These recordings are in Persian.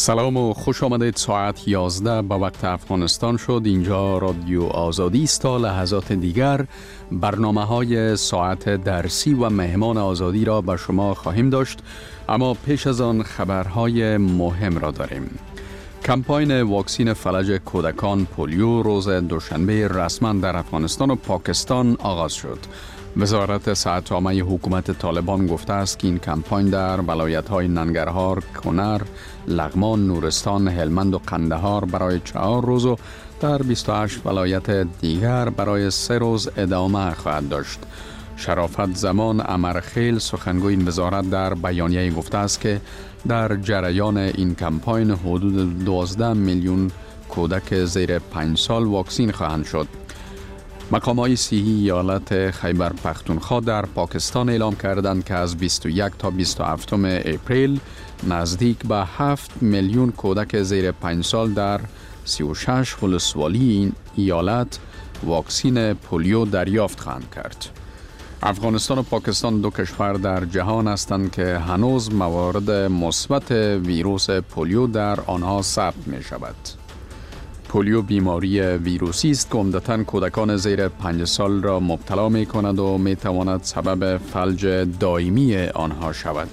سلام و خوش آمدید. ساعت 11 به وقت افغانستان شد. اینجا رادیو آزادی است. تا لحظات دیگر برنامه‌های ساعت درسی و مهمان آزادی را به شما خواهیم داشت، اما پیش از آن خبرهای مهم را داریم. کمپاین واکسین فلج کودکان پولیو روز دوشنبه رسما در افغانستان و پاکستان آغاز شد. وزارت صحت عامه حکومت طالبان گفته است که این کمپاین در ولایت‌های ننگرهار، کنر، لغمان، نورستان، هلمند و قندهار برای 4 روز و در 28 ولایت دیگر برای 3 روز ادامه خواهد داشت. شرافت زمان امرخیل سخنگوی این وزارت در بیانیه گفته است که در جریان این کمپاین حدود 12 میلیون کودک زیر 5 سال واکسین خواهند شد. مقام‌های صحی ایالت خیبر پختونخوا در پاکستان اعلام کردند که از 21 تا 27 اپریل نزدیک به 7 میلیون کودک زیر 5 سال در 36 ولسوالی این ایالت واکسین پولیو دریافت خواهند کرد. افغانستان و پاکستان دو کشور در جهان هستند که هنوز موارد مثبت ویروس پولیو در آنها ثبت می شود. پولیو بیماری ویروسی است که عمدتاً کودکان زیر 5 سال را مبتلا می کند و می تواند سبب فلج دائمی آنها شود.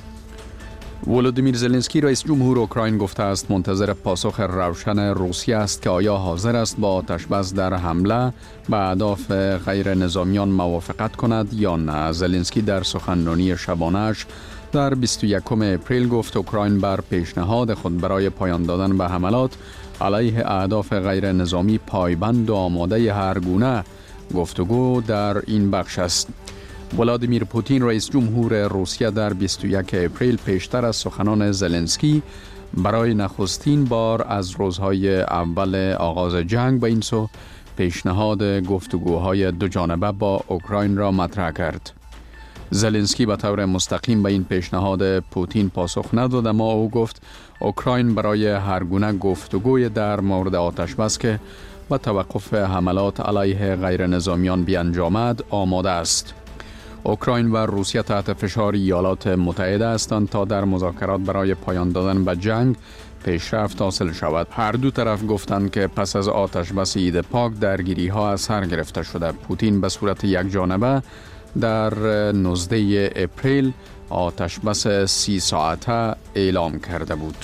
ولودیمیر زلنسکی رئیس جمهور اوکراین گفته است منتظر پاسخ روشن روسیه است که آیا حاضر است با آتش‌بس در حمله به اهداف غیر نظامیان موافقت کند یا نه. زلنسکی در سخنرانی شبانه‌اش در 21 اپریل گفت اوکراین بر پیشنهاد خود برای پایان دادن به حملات علیه اهداف غیر نظامی پایبند و آماده هر گونه گفتگو در این بخش است. ولادیمیر پوتین رئیس جمهور روسیه در 21 اپریل پیشتر از سخنان زلنسکی برای نخستین بار از روزهای اول آغاز جنگ به این سو پیشنهاد گفتگوهای دو جانبه با اوکراین را مطرح کرد. زلنسکی به طور مستقیم به این پیشنهاد پوتین پاسخ نداد، اما او گفت اوکراین برای هر گونه گفتگوی در مورد آتش‌بس که با توقف حملات علیه غیر نظامیان بیانجامد آماده است. اوکراین و روسیه تحت فشار ایالات متحده هستند تا در مذاکرات برای پایان دادن به جنگ پیشرفت حاصل شود. هر دو طرف گفتند که پس از آتش‌بس عید پاک درگیری ها از سر گرفته شده. پوتین به صورت یک جانبه در 19 اپریل آتش‌بس 30 ساعته اعلام کرده بود.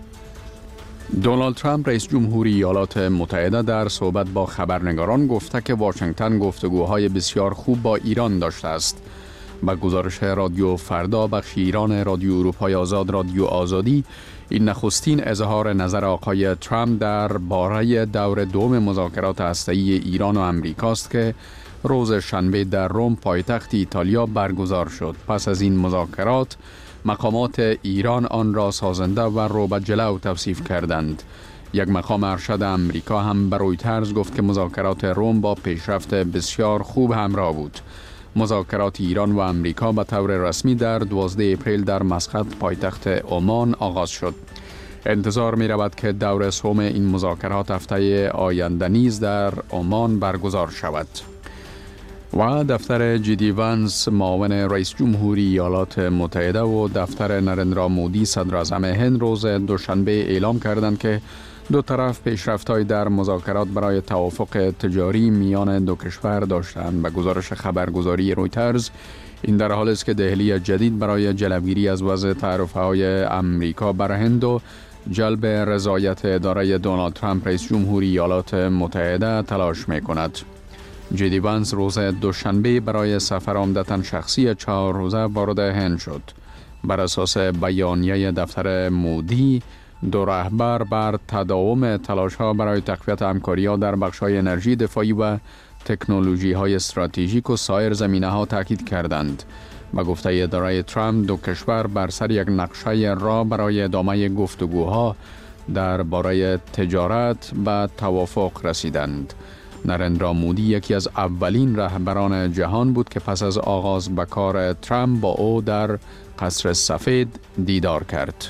دونالد ترامپ رئیس جمهوری ایالات متحده در صحبت با خبرنگاران گفته که واشنگتن گفتگوهای بسیار خوب با ایران داشته است. با گزارش رادیو فردا بخش ایران رادیو اروپای آزاد رادیو آزادی، این نخستین اظهار نظر آقای ترامپ در باره دور دوم مذاکرات هسته‌ای ایران و امریکاست که روز شنبه در روم پایتخت ایتالیا برگزار شد. پس از این مذاکرات مقامات ایران آن را سازنده و رو به جلو توصیف کردند. یک مقام ارشد امریکا هم به رویترز گفت که مذاکرات روم با پیشرفت بسیار خوب همراه بود. مذاکرات ایران و امریکا به طور رسمی در 12 اپریل در مسقط پایتخت عمان آغاز شد. انتظار می رود که دور سوم این مذاکرات هفته آینده نیز در عمان برگزار شود. و دفتر جی وانس معاون رئیس جمهوری ایالات متحده و دفتر نرندرا مودی صدر اعظم هند روز دوشنبه اعلام کردند که دو طرف پیشرفت‌های در مذاکرات برای توافق تجاری میان دو کشور داشتند. به گزارش خبرگزاری رویترز، این در حالی است که دهلی جدید برای جلوگیری از وضع تعرفه‌های امریکا بر هند و جلب رضایت اداره دونالد ترامپ رئیس جمهوری ایالات متحده تلاش می‌کند. جی وانس روز دوشنبه برای سفر عمدتاً شخصی 4 روزه وارد هند شد. بر اساس بیانیه دفتر مودی، دو رهبر بر تداوم تلاش‌ها برای تقویت همکاری‌ها در بخش‌های انرژی، دفاعی و تکنولوژی‌های استراتژیک و سایر زمینه‌ها تاکید کردند. با گفته اداره ترامپ، دو کشور بر سر یک نقشه راه برای ادامه گفتگوها درباره تجارت به توافق رسیدند. نرندرا مودی یکی از اولین رهبران جهان بود که پس از آغاز به کار ترامپ با او در قصر سفید دیدار کرد.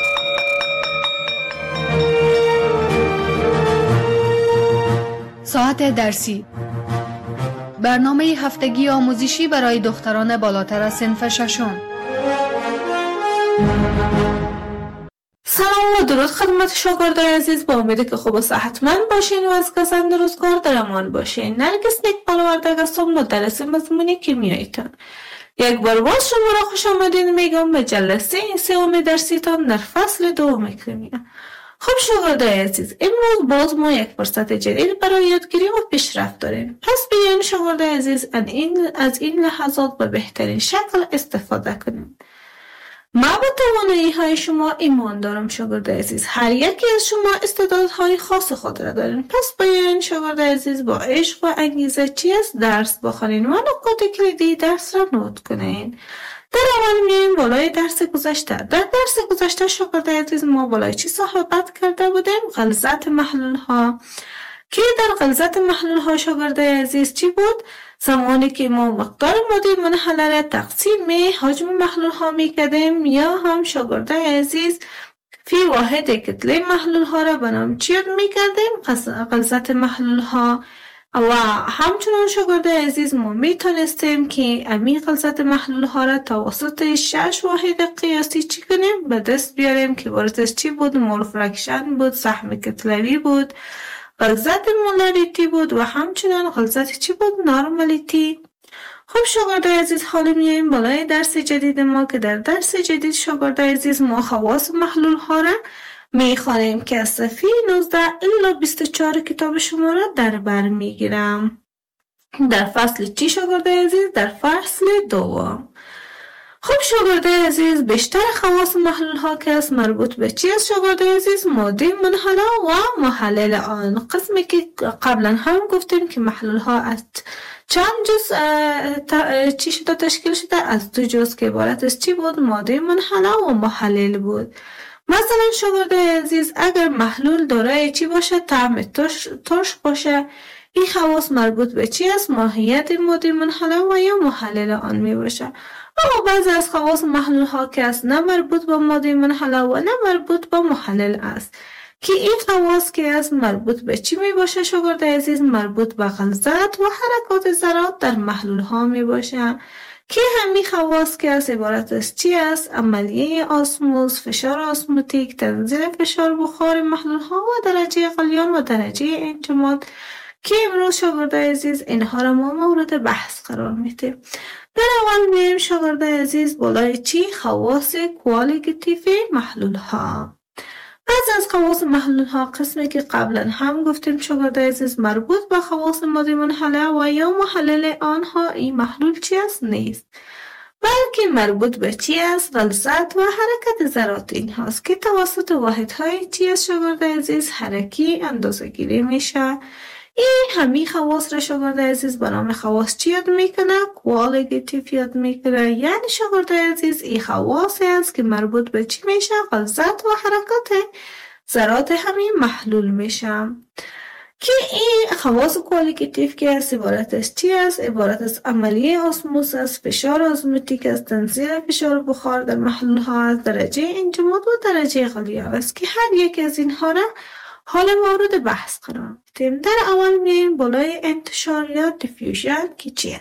ساعت ساعت درسی، برنامه هفتگی آموزشی برای دختران بالاتر از صنف ششم. سلام و درود خدمت شاگردان عزیز، با امید که خوب و صحتمند باشین و از کسان روزگار در امان باشین. نرگس نیکبال وردگ هستم، مدرس مضمون کیمیاییتان. یک بار باز شما را خوش آمدین میگم به جلسه سوم درسیتان در فصل دوم کیمیا. خب شاگردان عزیز، امروز باز ما یک فرصت جدید برای یادگیری و پیشرفت داریم. پس بیاین شاگردان عزیز از این لحظات به بهترین شکل استفاده کنیم. ما به توانایی های شما ایمان دارم شاگرد عزیز. هر یکی از شما استعدادهای خاص خود را دارین. پس بیاین شاگرد عزیز با عشق و انگیزه چی از درس بخونین و نکات کلیدی درس را نوت کنین. در اول میایم بالای درس گذشته. در درس گذشته شاگرد عزیز ما بالای چی صحبت کرده بودیم؟ غلظت محلول ها. که در غلظت محلول ها شاگرد عزیز چی بود؟ زمانی که ما مقدار ماده منحله را تقسیم حجم محلول ها می کردیم، یا هم شاگرد عزیز فی واحد کتله محلول ها را به نام چی یاد می کردیم؟ غلظت محلول ها. و همچنان شاگرد عزیز ما می تونستیم که امی غلظت محلول ها را توسط 6 واحد قیاسی چی کنیم؟ به دست بیاریم که بارتش چی بود؟ مول فرکشن بود، سهم کتلوی بود، غلظت مولاریتی بود و همچنان غلظت چی بود؟ نارمالیتی. خب شاگرد عزیز، حالا میایم بالای درس جدید ما که در درس جدید شاگرد عزیز ما خواص محلول ها را میخوانیم که از صفحه 19 الی 24 کتاب شما را در بر میگیرم. در فصل چی شاگرد عزیز؟ در فصل دوم. خب شاگرد عزیز، بیشتر خواص محلول ها که است مربوط به چی است شاگرد عزیز؟ ماده منحله و محلل آن. قسمی که قبلا هم گفتیم که محلول ها از چند جز چی شده تشکیل شده؟ از 2 جز که عبارت از چی بود؟ ماده منحله و محلل بود. مثلا شاگرد عزیز اگر محلول دارای چی باشه؟ طعم ترش باشه، این خواص مربوط به چی است؟ ماهیت ماده منحله و یا محلل آن می باشه. اما بعضی از خواص محلول ها که است نه مربوط به ماده منحله و نه مربوط به محلل است، که این خواص که است مربوط به چی می باشه شاگرد عزیز؟ مربوط به غلظت و حرکات ذرات در محلول ها می باشه، که همین خواص که است عبارت از چی است؟ عملیه آسموز، فشار آسموتیک، تنزیل فشار بخار محلول ها و درجه غلیان و درجه انجماد، که امروز شاگرد عزیز اینها را ما مورد بحث قرار میدیم. در اول میایم شاگرد عزیز بالای چی؟ خواص کوالیتیتیو محلول ها. بعضی از خواص محلول ها قسمی که قبلا هم گفتیم شاگرد عزیز مربوط به خواص ماده منحله و یا محلل آنها این محلول چی است؟ نیست، بلکه مربوط به چی است؟ غلظت و حرکت ذرات این هاست که توسط واحدهای چی است شاگرد عزیز؟ حرکی اندازه گیری میشه. این همین خواص را شاگرد عزیز به نام خواص چی یاد میکنه؟ کوالیتیتیو یاد میکنه. یعنی شاگرد عزیز این خواصی است که مربوط به چی میشه؟ غلظت و حرکات ذرات همین محلول میشه. که این خواص کوالیتیتیو که است عبارت از چی است؟ عبارت از عملیه آسموز است، فشار آزموتیک است، تنزیل فشار بخار در محلول ها است، درجه انجماد و درجه غلیان است، که هر یک از اینها را حال مورد بحث قرار میدیم. در اول میایم بالای انتشار یا دیفیوژن که چیه؟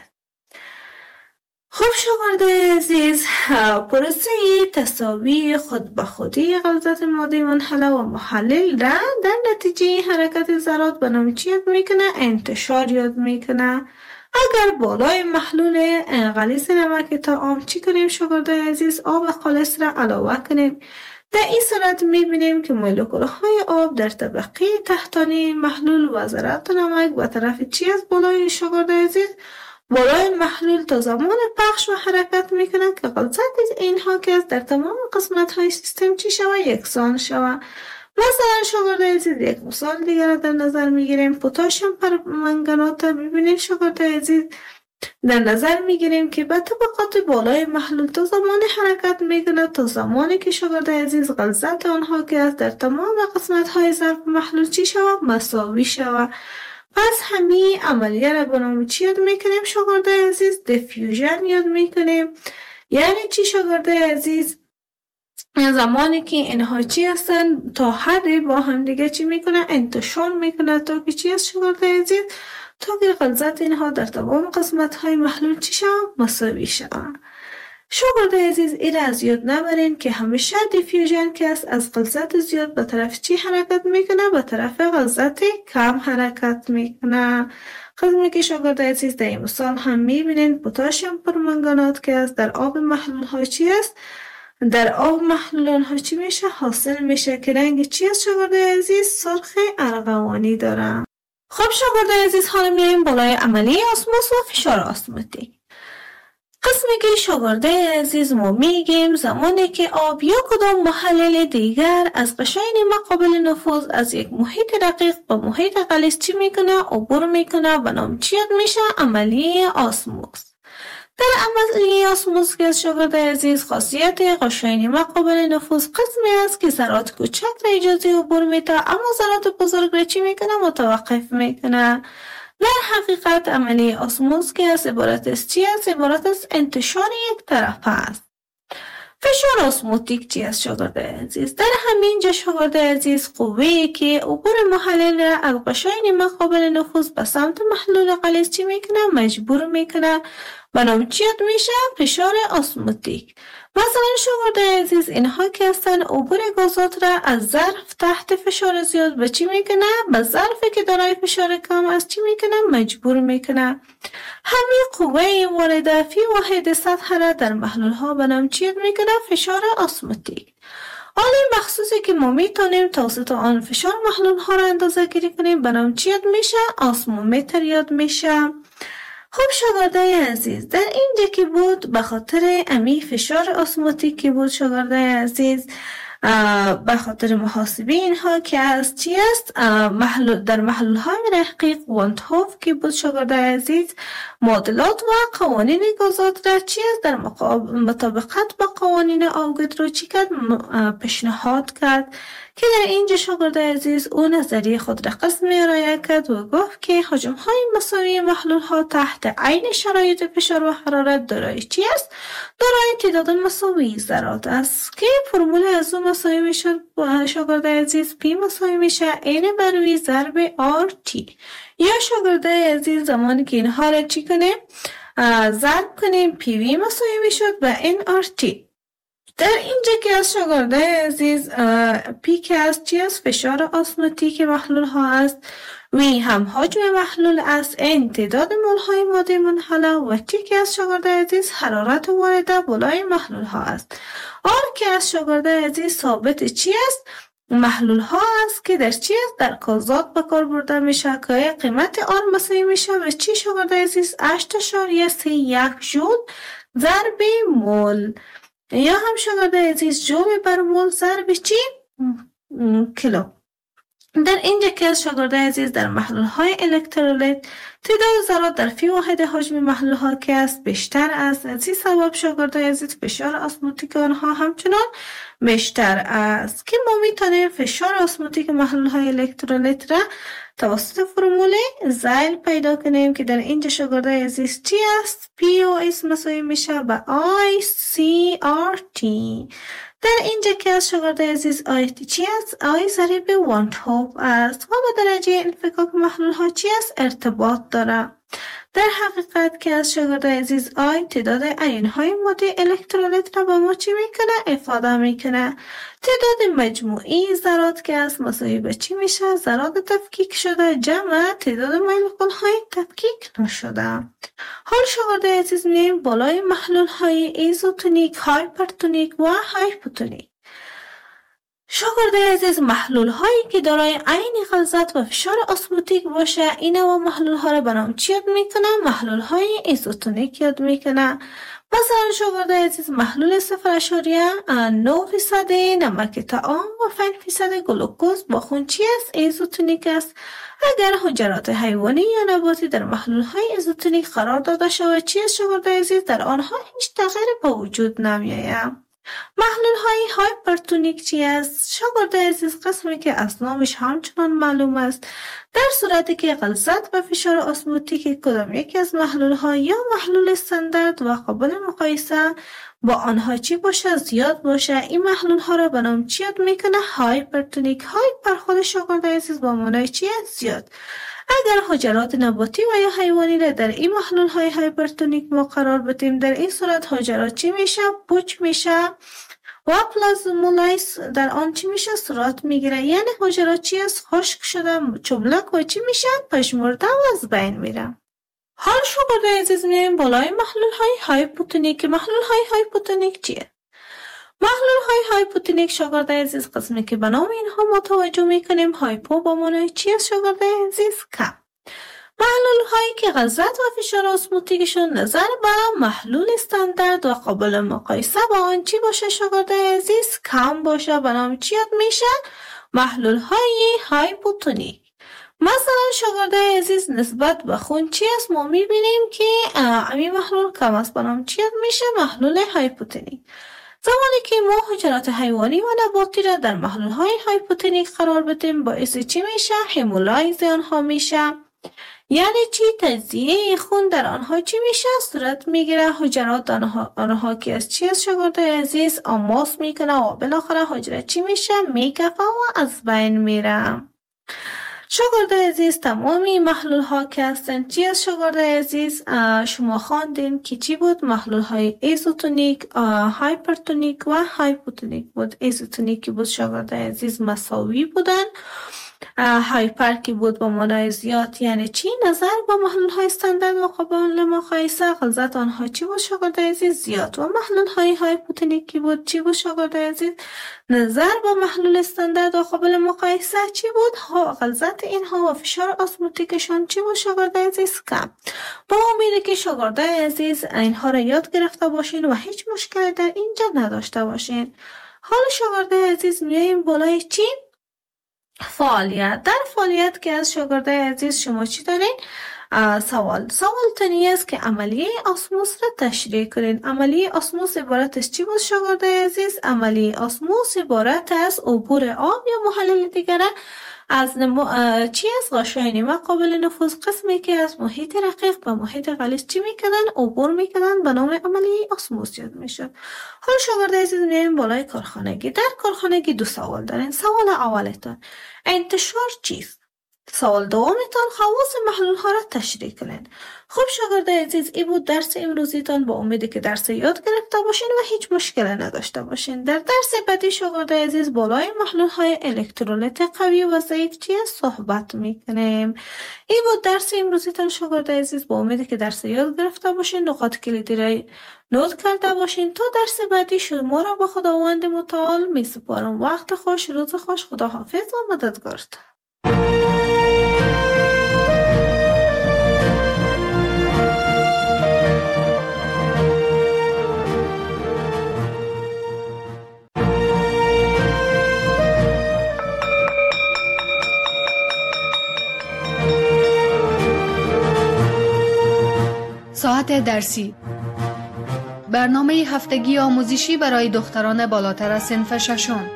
خب شاگرد عزیز، پروسه تساوی خود به خودی غلظت ماده منحله و محلل را در نتیجه حرکت ذرات به نام چی یاد میکنه؟ انتشار یاد میکنه. اگر بالای محلول غلیظ نمک طعام چی کنیم شاگرد عزیز؟ آب خالص را علاوه کنیم. در این صورت میبینیم که مولکول های آب در طبقه تحتانی محلول و ذرات نمک به طرف چی از بالای شاگرد عزیز؟ بالای محلول تا زمان پخش و حرکت میکنند که غلظت اینها که در تمام قسمت های سیستم چی شوه؟ یکسان شوه. مثلا شاگرد عزیز یک مثال دیگر در نظر میگیریم. پتاسیم پرمنگنات ببینید شاگرد عزیز در نظر میگیریم که به طبقات بالای محلول تا زمان حرکت میکنه تا زمانی که شاگرد عزیز غلظت آنها که از در تمام قسمت های ظرف محلول چی شود؟ مساوی شود. پس همین عملیه را به نام چی یاد میکنیم شاگرد عزیز؟ دیفیوژن یاد میکنیم. یعنی چی شاگرد عزیز؟ زمانی که اینها چی هستن تا حدی با هم دیگه چی میکنه انتشار میکنه تا که چی هست شاگرد عزیز تا که غلظت اینها در تمام قسمت های محلول چی شوند مساوی شوند. شاگرد عزیز این از یاد نبرین که همیشه دیفیوژن که است از غلظت زیاد به طرف چی حرکت میکنه به طرف غلظت کم حرکت میکنه. خدمه که شاگرد عزیز در این مثال هم میبینین پتاسیم پرمنگانات که است در آب محلول ها چی است در آب محلول ها چی میشه حاصل میشه که رنگ چی است شاگرد عزیز سرخ ارغوانی داره. خب شاگرد عزیز حالا میایم بالای عملی اسموس و فشار اسموتیک. قسمی که شاگرد عزیز ما میگیم زمانی که آب یا کدام محلل دیگر از قشاین مقابل نفوذ از یک محیط رقیق به محیط غلیظ چی میکنه عبور میکنه و نام چی یاد میشه عملی اسموس. در عملی اسموس که شاگرد عزیز خاصیت قشاین مقابل نفوذ قسمی است که ذرات کوچک را اجازه عبور میده اما ذرات بزرگ را چی میکنه متوقف میکنه. در حقیقت عملی اسموس که از عبارت است چی است؟ عبارت از انتشار یک طرفه است. فشار اسموتیک چی است شاگرد عزیز؟ در همین جا شاگرد عزیز قوه‌ای که عبور محلل را از قشاین مقابل نفوذ به سمت محلول غلیظ چی میکنه مجبور میکنه و نام چی یاد میشه فشار اسموتیک. مثلا شاگرد عزیز اینها که هستن عبور گازات را از ظرف تحت فشار زیاد به چی میکنه به ظرفی که دارای فشار کم است چی میکنه مجبور میکنه. همین قوه وارده فی واحد سطح را در محلول ها به نام چی یاد میکنه فشار اسموتیک. حالا مخصوصی که ما میتونیم توسط آن فشار محلول ها را اندازه گیری کنیم به نام چی یاد میشه اسمومتر یاد میشه. خب شاگرده عزیز در اینجا که بود به خاطر امی فشار اسموتیک که بود شاگرده عزیز به خاطر محاسبه اینها که از چی است در محلول های رقیق وانتهوف که بود شاگرده عزیز معادلات و قوانین گازات را چی است در مطابقت با قوانین آوگودرو چی کرد پیشنهاد کرد که در اینجا شاگرد عزیز او نظریه خود را قسمی ارائه کرد و گفت که حجم های مساوی محلول ها تحت عین شرایط فشار و حرارت دارای چی است؟ دارای تعداد مساوی ذرات است که فرمول از اون مساوی میشد شاگرد عزیز پی مساوی میشه این بروی ضرب آر تی. یا شاگرد عزیز زمانی که اینها را چی کنیم ضرب کنیم پی وی مساوی میشد و این آر تی. در اینجا که از شاگرده عزیز پی که از چی است فشار اسموتیک محلول ها است وی هم حجم محلول است این تعداد مول های ماده منحله و تی که از شاگرده عزیز حرارت وارده بالای محلول ها است. آر که از شاگرده عزیز ثابت چی است محلول ها است که در چی است در گازات به کار برده میشه که قیمت آر مساوی میشه و چی شاگرده عزیز 8.31 جول ضرب مول یا هم شاگرده عزیز جول بر مول ضرب چی کیلو. در اینجا که از شاگرده عزیز در محلول های الکترولیت تعداد ذرات در فی واحد حجم محلول ها که است بیشتر است از این سبب شاگرده عزیز فشار اسموتیک آنها همچنان بیشتر است که ما میتونیم فشار اسموتیک محلول های الکترولیت را توسط فرمول زایل پیدا کنیم که در اینجا شاگرده عزیز چی است؟ پی او اس مساوی میشه به آی سی آر تی. در اینجا که از شاگرده عزیز آی تی چی است؟ آی ضریب وانتهوف است و با درجه انفکاک محلول ها چی است؟ ارتباط داره. در حقیقت که از شاگرده عزیز آی تعداد ایون های ماده الکترولیت را به ما چی میکنه؟ افاده میکنه. تعداد مجموعی ذرات که از مساوی به چی میشه؟ ذرات تفکیک شده جمع تعداد مولکول های تفکیک نشده. حال شاگرده عزیز میایم بالای محلول های ایزوتونیک، هایپرتونیک و هایپوتونیک. شاگرده عزیز محلول هایی که دارای عین غلظت و فشار اسموتیک باشه این و محلول ها را به نام چی یاد میکنه؟ محلول های ایزوتونیک یاد میکنه. مثلا شاگرده عزیز محلول 0.9% نمک طعام و 5% گلوکوز با خون چی است؟ ایزوتونیک است. اگر حجرات حیوانی یا نباتی در محلول های ایزوتونیک قرار داده شود چی است شاگرده عزیز؟ در آنها هیچ تغییری به وجود نمیآید. محلول های هایپرتونیک چی است؟ شاگرد عزیز، قسمی که از نامش همچنان معلوم است، در صورتی که غلظت و فشار اسموتیک کدام یکی از محلول ها یا محلول استاندارد و قابل مقایسه با آنها چی باشه زیاد باشه، این محلول ها را به نام چی یاد میکنه؟ هایپرتونیک. هایپر خود شاگرد عزیز با معنای چی است؟ زیاد. اگر حجرات نباتی و یا حیوانی را در این محلول های هایپرتونیک ما قرار بدیم، در این صورت حجرات چی میشه؟ پوچ میشه و پلازمولیز در آن چی میشه؟ صورت میگیره. یعنی حجرات چی است؟ خشک شده، چبلک و چی میشه؟ پژمرده و از بین میره. حال شاگرد عزیز میایم بالای محلول های هایپوتونیک. محلول های هایپوتونیک چیه؟ محلول های هایپوتونیک شاگرد عزیز قسمی که به نام اینها ما توجه میکنیم. هایپو با معنای چی است شاگرد عزیز؟ کم. محلول هایی که غلظت و فشار اسموتیکشون نظر به محلول استاندارد و قابل مقایسه با آن چی باشه شاگرد عزیز؟ کم باشه، به نام چی یاد میشه؟ محلول های هایپوتونیک. مثلا شاگرد عزیز نسبت به خون چی است؟ ما میبینیم که این محلول کم است، به نام چی یاد میشه؟ محلول هایپوتونیک. زمانی که ما حجرات حیوانی و نباتی را در محلول های هایپوتونیک قرار بدیم، باعث چی میشه؟ همولایز آنها میشه. یعنی چی؟ تجزیه خون در آنها چی میشه؟ صورت میگیره. حجرات آنها که از چی است شاگرد عزیز؟ آماس میکنه و بالاخره حجره چی میشه؟ میکفه و از بین میره. شاگرد عزیز تمامی محلول ها که هستن چی است شاگرد عزیز؟ شما خواندین که چی بود؟ محلول های ایزوتونیک، هایپرتونیک و هایپوتونیک بود. ایزوتونیک بود شاگرد عزیز مساوی بودن. هایپر که بود با معنای زیاد، یعنی چی؟ نظر با محلول های استاندارد و قابل مقایسه غلظت آنها چی بود شاگرد عزیز؟ زیاد. و محلول های هایپوتونیک که بود چی بود شاگرد عزیز؟ نظر با محلول استاندارد و قابل مقایسه چی بود؟ غلظت اینها و فشار اسموتیکشون چی بود شاگرد عزیز؟ کم. با امیده که شاگرد عزیز اینها را یاد گرفته باشین و هیچ مشکلی در اینجا نداشته باشین. حالا شاگرد عزیز میاییم بالای چی؟ فعالیت. در فعالیت که از شاگرد عزیز شما چی دارین؟ سوال تنی است که عملیه اسموس را تشریح کنین. عملیه اسموس عبارت از چی بود شاگرد عزیز؟ عملیه اسموس عبارت از عبور آب یا محلل دیگره از چی از غشای نیمه قابل نفوذ، قسمی که از محیط رقیق به محیط غلیظ چی میکنن؟ عبور میکنن، به نام عملیه اسموس یاد میشه. حالا شاگرد عزیز میایم بالای کارخانگی. در کارخانگی دو سوال دارین. سوال اولتان انتشار چیست؟ سوال دومتان خواص محلول ها را تشریح کنین. خب شاگرد عزیز این بود درس امروزیتان. با امیدی که درس یاد گرفته باشین و هیچ مشکلی نداشته باشین. در درس بعدی شاگرد عزیز بالای محلول های الکترولیت قوی و ضعیف چی صحبت میکنیم. این بود درس امروزیتان شاگرد عزیز. با امیدی که درس یاد گرفته باشین، نقاط کلیدی را نوت کرده باشین. تا درس بعدی شما را به خداوند متعال میسپارم. وقت خوش، روز خوش، خدا حافظ و مددگارتان. ساعت درسی، برنامه هفتگی آموزشی برای دختران بالاتر از صنف ششم.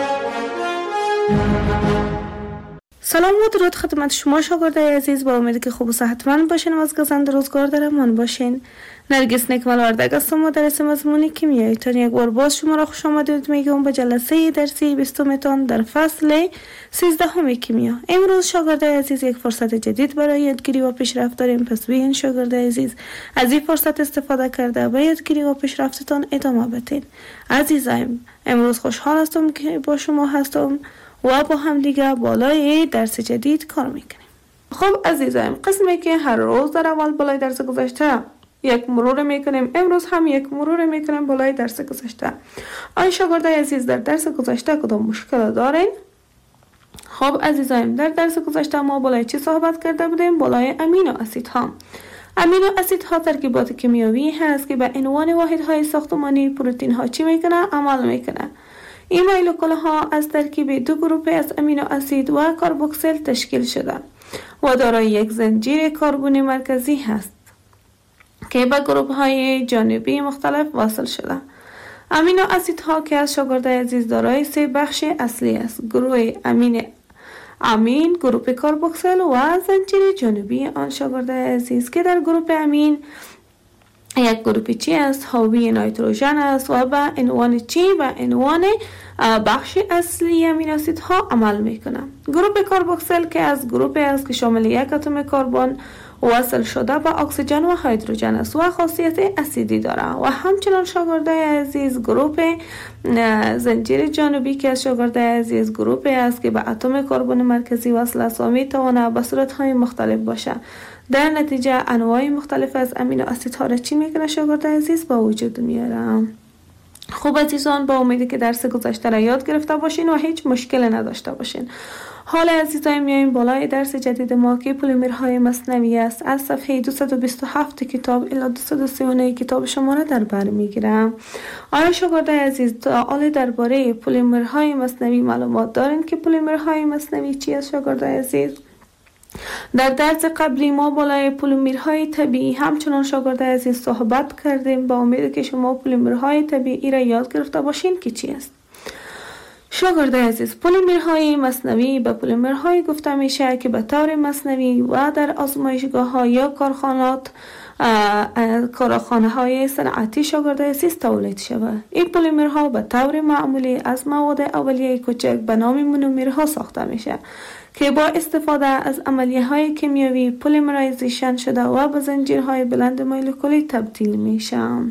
سلام و درود خدمت شما شاگرد عزیز. با امیدی که خوب و صحتمند باشین و از گزند روزگار در امان باشین. نرگس نکمل وردگ هستم، مدرس مضمون کیمیایی تان. یک بار باز شما را خوش آمدید میگم به جلسه درسی 20 تان در فصل 13 کیمیا. امروز شاگرد عزیز یک فرصت جدید برای یادگیری و پیشرفت داریم. پس بیاین شاگرد عزیز از این فرصت استفاده کرده به یادگیری و پیشرفتتان ادامه بدین. عزیزایم امروز خوشحال هستم که با شما هستم و با هم دیگه بالای درس جدید کار میکنیم. خب عزیزایم، قسمی که هر روز در اول بالای درس گذشته یک مرور میکنیم، امروز هم یک مرور میکنیم بالای درس گذشته. آیا شاگرد عزیز در درس گذشته کدام مشکل دارین؟ خب عزیزایم، در درس گذشته ما بالای چی صحبت کرده بودیم؟ بالای امینو اسیدها. امینو اسیدها ترکیبات کیمیایی هست که به عنوان واحدهای ساختمانی پروتئین ها چی میکنه؟ عمل میکنه. این مولکول ها از ترکیب دو گروه از امینو اسید و کربوکسیل تشکیل شده و دارای یک زنجیر کربنی مرکزی هست که به گروه های جانبی مختلف واصل شده. امینو اسیدها که از شاگردای عزیز دارای 3 بخش اصلی است: گروه امین، گروه کاربوکسیل و زنجیر جانبی آن شاگردای عزیز که در گروه امین یک گروه چی است حاوی نیتروژن است و به عنوان چی به عنوان بخش اصلی امینو اسیدها عمل میکنه. گروه کاربوکسیل که از گروه است که شامل یک اتم کربن وصل شده به اکسیژن و هیدروژن است و خاصیت اسیدی دارد. و همچنان شاگردای عزیز گروه زنجیر جانبی که از شاگردای عزیز گروه است که به اتم کربن مرکزی وصل است و میتواند به صورت‌های مختلف باشه. در نتیجه انواع مختلف از امینو اسیدها را چی میکنه شاگردای عزیز با وجود میاره. خوب عزیزان، با امیدی که درس گذشته را یاد گرفته باشین و هیچ مشکل نداشته باشین. حال عزیزان میایم بالای درس جدید ما که پلیمرهای مصنوی است. از صفحه 227 کتاب الی 239 کتاب شما را در بر میگیرم. آیا شاگردای عزیز سوال درباره پلیمرهای مصنوی معلومات دارین که پلیمرهای مصنوی چی است شاگردای عزیز؟ در درس قبلی ما بالای پلیمرهای طبیعی همچنان شاگردای عزیز صحبت کردیم. با امید که شما پلیمرهای طبیعی را یاد گرفته باشین که چی است. شاگردای عزیز، پلیمرهای مصنوی به پلیمرهای گفته میشه که به طور مصنوی و در آزمایشگاه ها یا کارخانه های صنعتی شاگردای عزیز تولید شود. این پلیمرها به طور معمولی از مواد اولیه کوچک به نام مونومرها ساخته میشه که با استفاده از عملیه های کیمیایی پلیمرایزیشن شده و به زنجیرهای بلند مولکولی تبدیل میشن.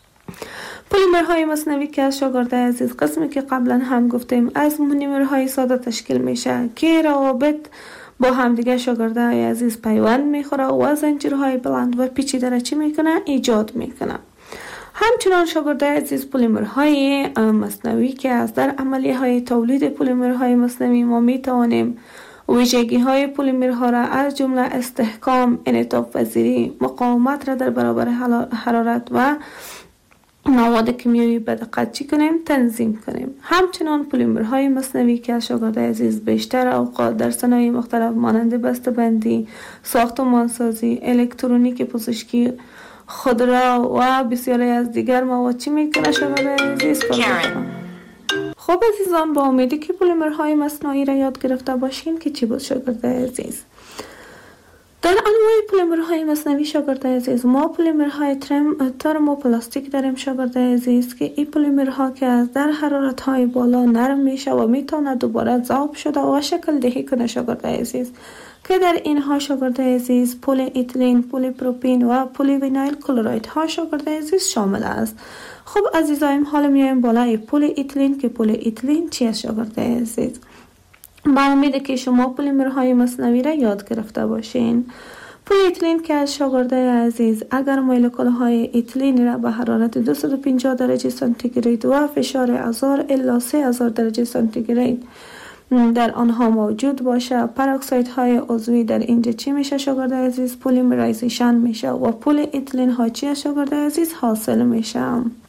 پلیمرهای مصنوی که از شاگردای عزیز قسمی که قبلا هم گفتیم از مونومرهای ساده تشکیل میشه که روابط با همدیگه شاگردای عزیز پیوند میخوره و زنجیرهای بلند و پیچیده را چی میکنه ایجاد میکنه. همچنان شاگردای عزیز پلیمرهای مصنوی که از در عملیه های تولید پلیمرهای مصنوی ما میتوانیم ویژگی های پلیمرها را از جمله استحکام، انعطاف پذیری، مقاومت را در برابر حرارت و مواد کیمیایی به دقت چی کنیم تنظیم کنیم. همچنان پلیمرهای مصنوی که از شاگردای عزیز بیشتر اوقات در صنایع مختلف مانند بسته‌بندی، ساختمانسازی، الکترونیک، پزشکی، خودرو و بسیاری از دیگر مواد چی میکنه شاگردای عزیز کار میکنه. خب عزیزان، با امیدی که پلیمرهای مصنوعی را یاد گرفته باشین که چی بود شاگردای عزیز. در انواع پلیمرهای مصنوی شاگردای عزیز ما پلیمرهای ترموپلاستیک داریم شاگردای عزیز که این پلیمرها که از در حرارت‌های بالا نرم میشه و میتونه دوباره ذوب شده و شکل دهی کنه شاگردای عزیز که در اینها شاگردای عزیز پلی ایتیلین، پلی پروپین و پلی وینایل کلراید ها شاگردای عزیز شامل است. خب عزیزایم، حالا میایم بالای پلی ایتیلین که پلی ایتیلین چی است شاگردای عزیز. با امید که شما پلیمرهای مصنوی را یاد گرفته باشین. پلی ایتیلین که از شاگردای عزیز اگر مولکول‌های ایتیلین را به حرارت 250 درجه سانتیگراد و فشار 1000 الی 3000 درجه سانتیگراد در آنها موجود باشه، پراکسایدهای عضوی در اینجا چی میشه شاگردای عزیز پلیمرایزیشن میشه و پلی ایتیلین ها چی شاگردای عزیز حاصل میشه.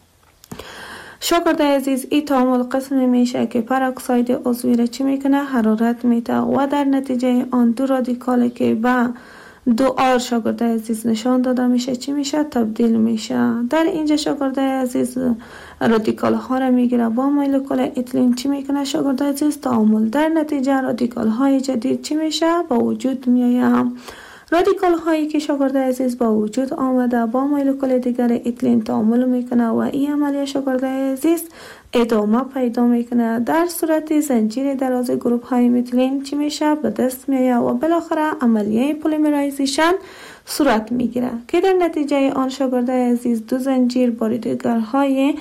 شاگردای عزیز این تعامل قسمی میشه که پراکساید عضوی را چی میکنه حرارت میده و در نتیجه آن دو رادیکالی که به 2R شاگردای عزیز نشان داده میشه چی میشه تبدیل میشه. در اینجا شاگردای عزیز رادیکال ها را میگیره با مولکول ایتیلین چی میکنه شاگردای عزیز تعامل. در نتیجه رادیکال های جدید چی میشه با وجود میآید. رادیکال هایی که شاگردای عزیز با وجود آمده با مولکول دیگر ایتیلین تعامل میکنه و این عملیه شاگردای عزیز ادامه پیدا میکنه. در صورت زنجیر دراز گروپ های میتیلین چی میشه به دست میآید و بالاخره عملیه پلیمرایزیشن صورت میگیره که در نتیجه آن شاگردای عزیز دو زنجیر باریدگرهای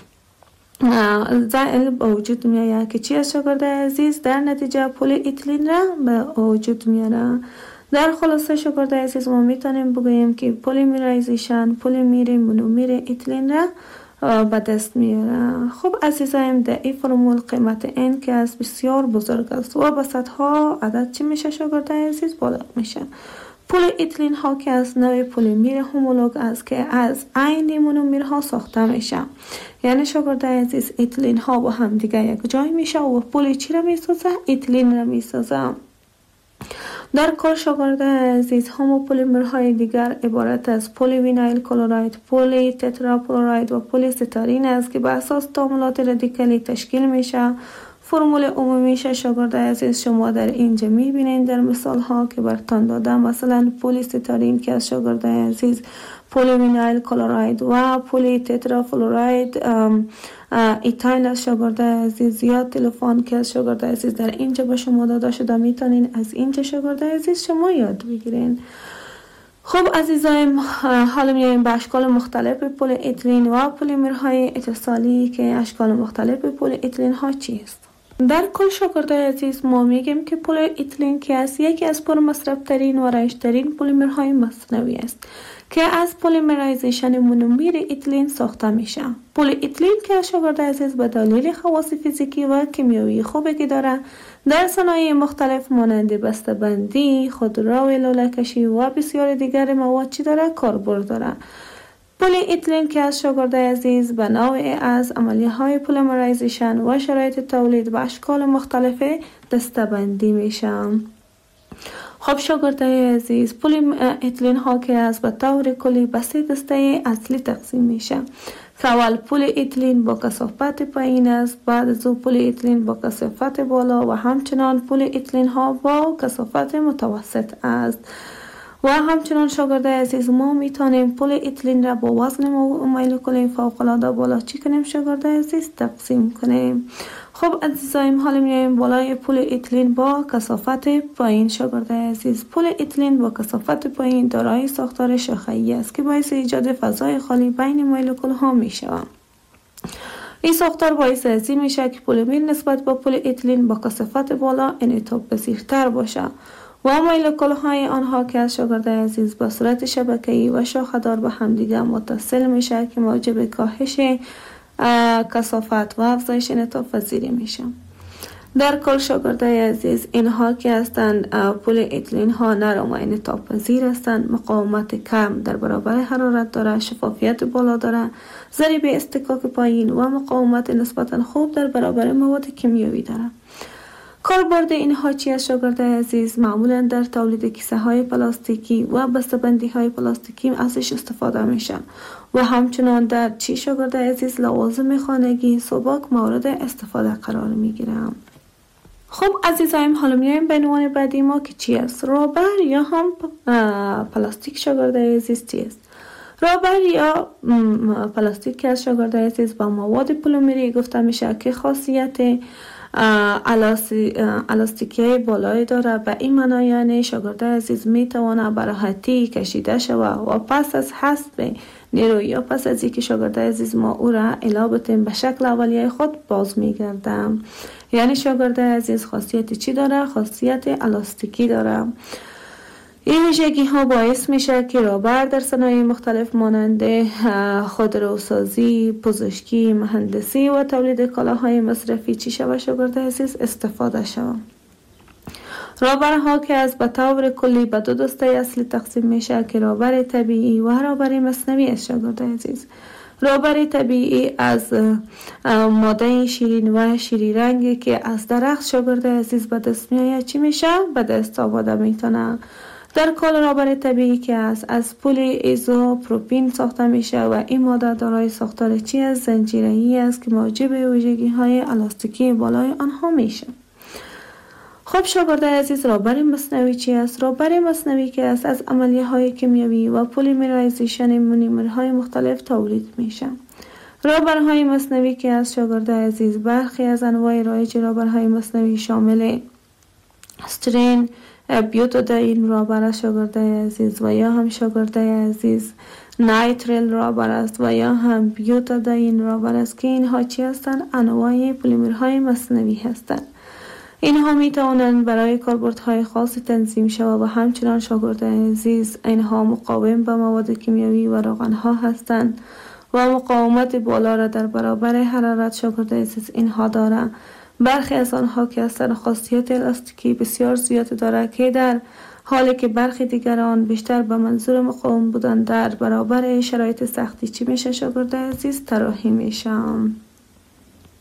زائل به وجود میآید که چی از شاگردای عزیز در نتیجه پلی ایتیلین را به وجود میاره. در خلاصه شاگردای عزیز ما میتونیم بگوییم که پلیمرایزیشن پلیمر مونومر ایتیلین را به دست میاره. خب عزیزایم، در این فرمول قیمت n که از بسیار بزرگ است و به صدها عدد چی میشه شاگردای عزیز بالغ میشه. پلی ایتیلین ها که از نوع پلیمر هومولوگ است که از عین مونومرها ساخته میشه. یعنی شاگردای عزیز ایتیلین ها با هم دیگه یک جای میشه و پلی چی را میسازه؟ ایتیلین را میسازه. در کل شاگردان عزیز هموپلیمرهای دیگر عبارت از پلی وینایل کلراید، پلی تتراپلوراید و پلی ستارین است که به اساس تعاملات رادیکالی تشکیل میشه. فرمول عمومیش شاگردان عزیز شما در اینجا میبینید در مثال ها که برتان دادم. مثلا پلی ستارین که از شاگردان عزیز پلی وینایل کلراید و پلی تترافلوراید ایتایل از شاگردان عزیز یا تلفن که از شاگردان عزیز در اینجا به شما داده شده میتونین از اینجا شاگردان عزیز شما یاد بگیرین. خب عزیزایم حالا میایم به اشکال مختلف پلی اتیلین و پلیمرهای اتصالی که اشکال مختلف پلی اتیلین ها چیست؟ در کل شاگردان عزیز ما میگیم که پلی اتیلین که است یکی از پرمصرف ترین و رایج ترین پلیمرهای مصنوعی است که از پلیمرایزیشن مونومر اتیلین ساخته میشه. پلی اتیلین که شاگردان عزیز به دلیل خواص فیزیکی و کیمیایی خوبی که داره در صنایع مختلف مانند بسته‌بندی، خودرو لوله‌کشی و بسیار دیگر مواد چی داره؟ کاربرد داره. پلی اتیلین که از شاگردان عزیز به نوعی از عملیه‌های پلیمرایزیشن و شرایط تولید به اشکال مختلف دسته‌بندی میشه. خب شاگردان عزیز پلی اتیلین ها که از به طور کلی به 3 دسته اصلی تقسیم میشه. اول پلی اتیلین با کثافت پایین است، بعد از او پلی اتیلین با کثافت بالا و همچنان پلی اتیلین ها با کثافت متوسط است. و همچنان شاگردان عزیز ما میتونیم پلی اتیلین را با وزن مولکولی فوق العاده بالا چی کنیم شاگردان عزیز؟ تقسیم کنیم. خب عزیزایم حالا میایم بالای پلی اتیلین با کثافت پایین. شاگردان عزیز پلی اتیلین با کثافت پایین دارای ساختار شاخه‌ای است که باعث ایجاد فضای خالی بین مولکول ها میشه. این ساختار باعث ازی میشه که پلیمر نسبت به پلی اتیلین با کثافت بالا انعطاف پذیرتر باشه و مولکول های آنها که از شاگردان عزیز به صورت شبکه‌ای و شاخه‌دار به همدیگر متصل میشه که موجب کاهش کثافت و افزایش انعطاف پذیری میشه. در کل شاگردان عزیز اینها که هستند پلی اتیلین ها نرم و انعطاف پذیر هستند، مقاومت کم در برابر حرارت داره، شفافیت بالا داره، ضریب اصطکاک پایین و مقاومت نسبتا خوب در برابر مواد کیمیایی داره. کاربرد اینها چی از شاگردان عزیز؟ معمولا در تولید کیسه های پلاستیکی و بسته‌بندی های پلاستیکی ازش استفاده میشه و همچنان در چی شاگردان عزیز؟ لوازم خانگی سبک مورد استفاده قرار میگیرم. خب عزیزایم حالا میایم به عنوان بعدی ما که چی است؟ رابر یا هم پلاستیک شاگردان عزیز چی است؟ رابر یا پلاستیک که از شاگردان عزیز با مواد پلیمری گفته میشه که خاصیت الاستیکی بالایی داره. به این معنی یعنی شاگردان عزیز میتونه به راحتی کشیده شوه و پس از حذف نیرو یا پس از اینکه شاگردان عزیز ما او را الابتیم به شکل اولیه خود باز میگردم. یعنی شاگردان عزیز خاصیت چی داره؟ خاصیت الاستیکی داره. این ویژگی ها باعث میشه که رابر در صنایع مختلف مانند خودروسازی، پزشکی، مهندسی و تولید کالاهای مصرفی چی شود شاگردان عزیز؟ استفاده شود. رابرها که از به طور کلی به 2 دسته اصلی تقسیم میشه که رابر طبیعی و رابر مصنوعی است شاگردان عزیز. رابر طبیعی از ماده شیرین و شیری رنگی که از درخت شاگردان عزیز به دست میآید چی میشه؟ به دست آورده میتونه. در کل رابر طبیعی که از پلی ایزوپروپین ساخته میشه و این ماده دارای ساختار چی است؟ زنجیره‌ای است که موجب ویژگی های الاستیکی بالای آنها میشه. خب شاگردان عزیز رابر مصنوعی چی است؟ رابر مصنوعی که از عملیه های کیمیایی و پلیمرایزیشن مونومرهای مختلف تولید میشه. رابرهای مصنوعی که از شاگردان عزیز برخی از انواع رایج رابرهای مصنوعی شامل استرین، بیوتادین رابر است شاگردان عزیز و یا هم شاگردان عزیز نایتریل رابر است و یا هم بیوتادین رابر است که اینها چی هستند؟ انواع پلیمرهای مصنوعی هستند. اینها می توانند برای کاربردهای خاصی تنظیم شود و همچنان شاگردان عزیز اینها مقاوم به مواد کیمیایی و روغنها هستند و مقاومت بالا را در برابر حرارت شاگردان عزیز اینها دارند. برخی از آنها که هستند خاصیت الاستیکی بسیار زیاد دارد که در حالی که برخی دیگران بیشتر به منظور مقاوم بودن در برابر شرایط سختی چی میشه شاگردان عزیز؟ طراحی میشن.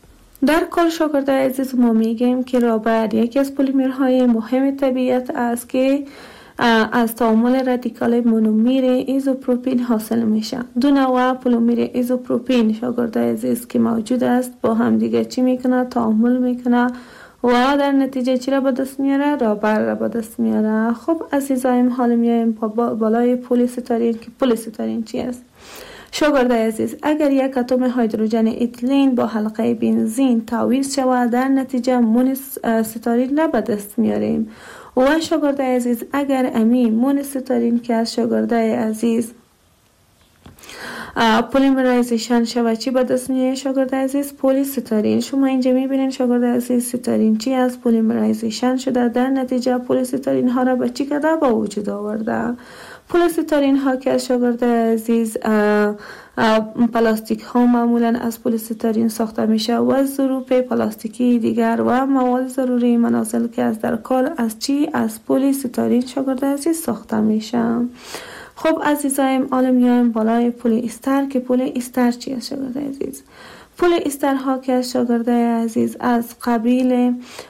در کل شاگردای عزیز ما میگیم که رابر یکی از پلیمرهای مهم طبیعت است که از تعامل رادیکال مونومر ایزوپروپین حاصل میشه. دو نوع پلیمر ایزوپروپین شاگردای عزیز که موجود است با هم دیگه چی میکنه؟ تعامل میکنه و در نتیجه چی را به دست میاره؟ رابر را به دست میاره. خب عزیزایم حالا میایم بالای پلیسترین که پلیسترین چی است؟ شاگردای عزیز اگر یک اتم هیدروژن اتیلن با حلقه بنزین تعویض شود در نتیجه مونوسترین را به دست میاریم و شاگردای عزیز اگر امی مونوسترین که از شاگردای عزیز پلیمرایزیشن شود چی به دست میاره شاگردای عزیز؟ پلیسترین. شما اینجا میبینین شاگردای عزیز سترین چی از پلیمرایزیشن شده در نتیجه پلیسترین ها را به چی کرده؟ با وجود آورده. پلیسترین ها که از شاگردای عزیز پلاستیک ها معمولا از پلیسترین ساخته میشه و ظروف پلاستیکی دیگر و مواد ضروری منازل که از در کار از چی؟ از پلیسترین شاگردای عزیز ساخته میشه. خب عزیزایم حالا میایم بالای پلی استر که پلی استر چی است شاگردای عزیز؟ پلی استر ها که از شاگردای عزیز از قبیل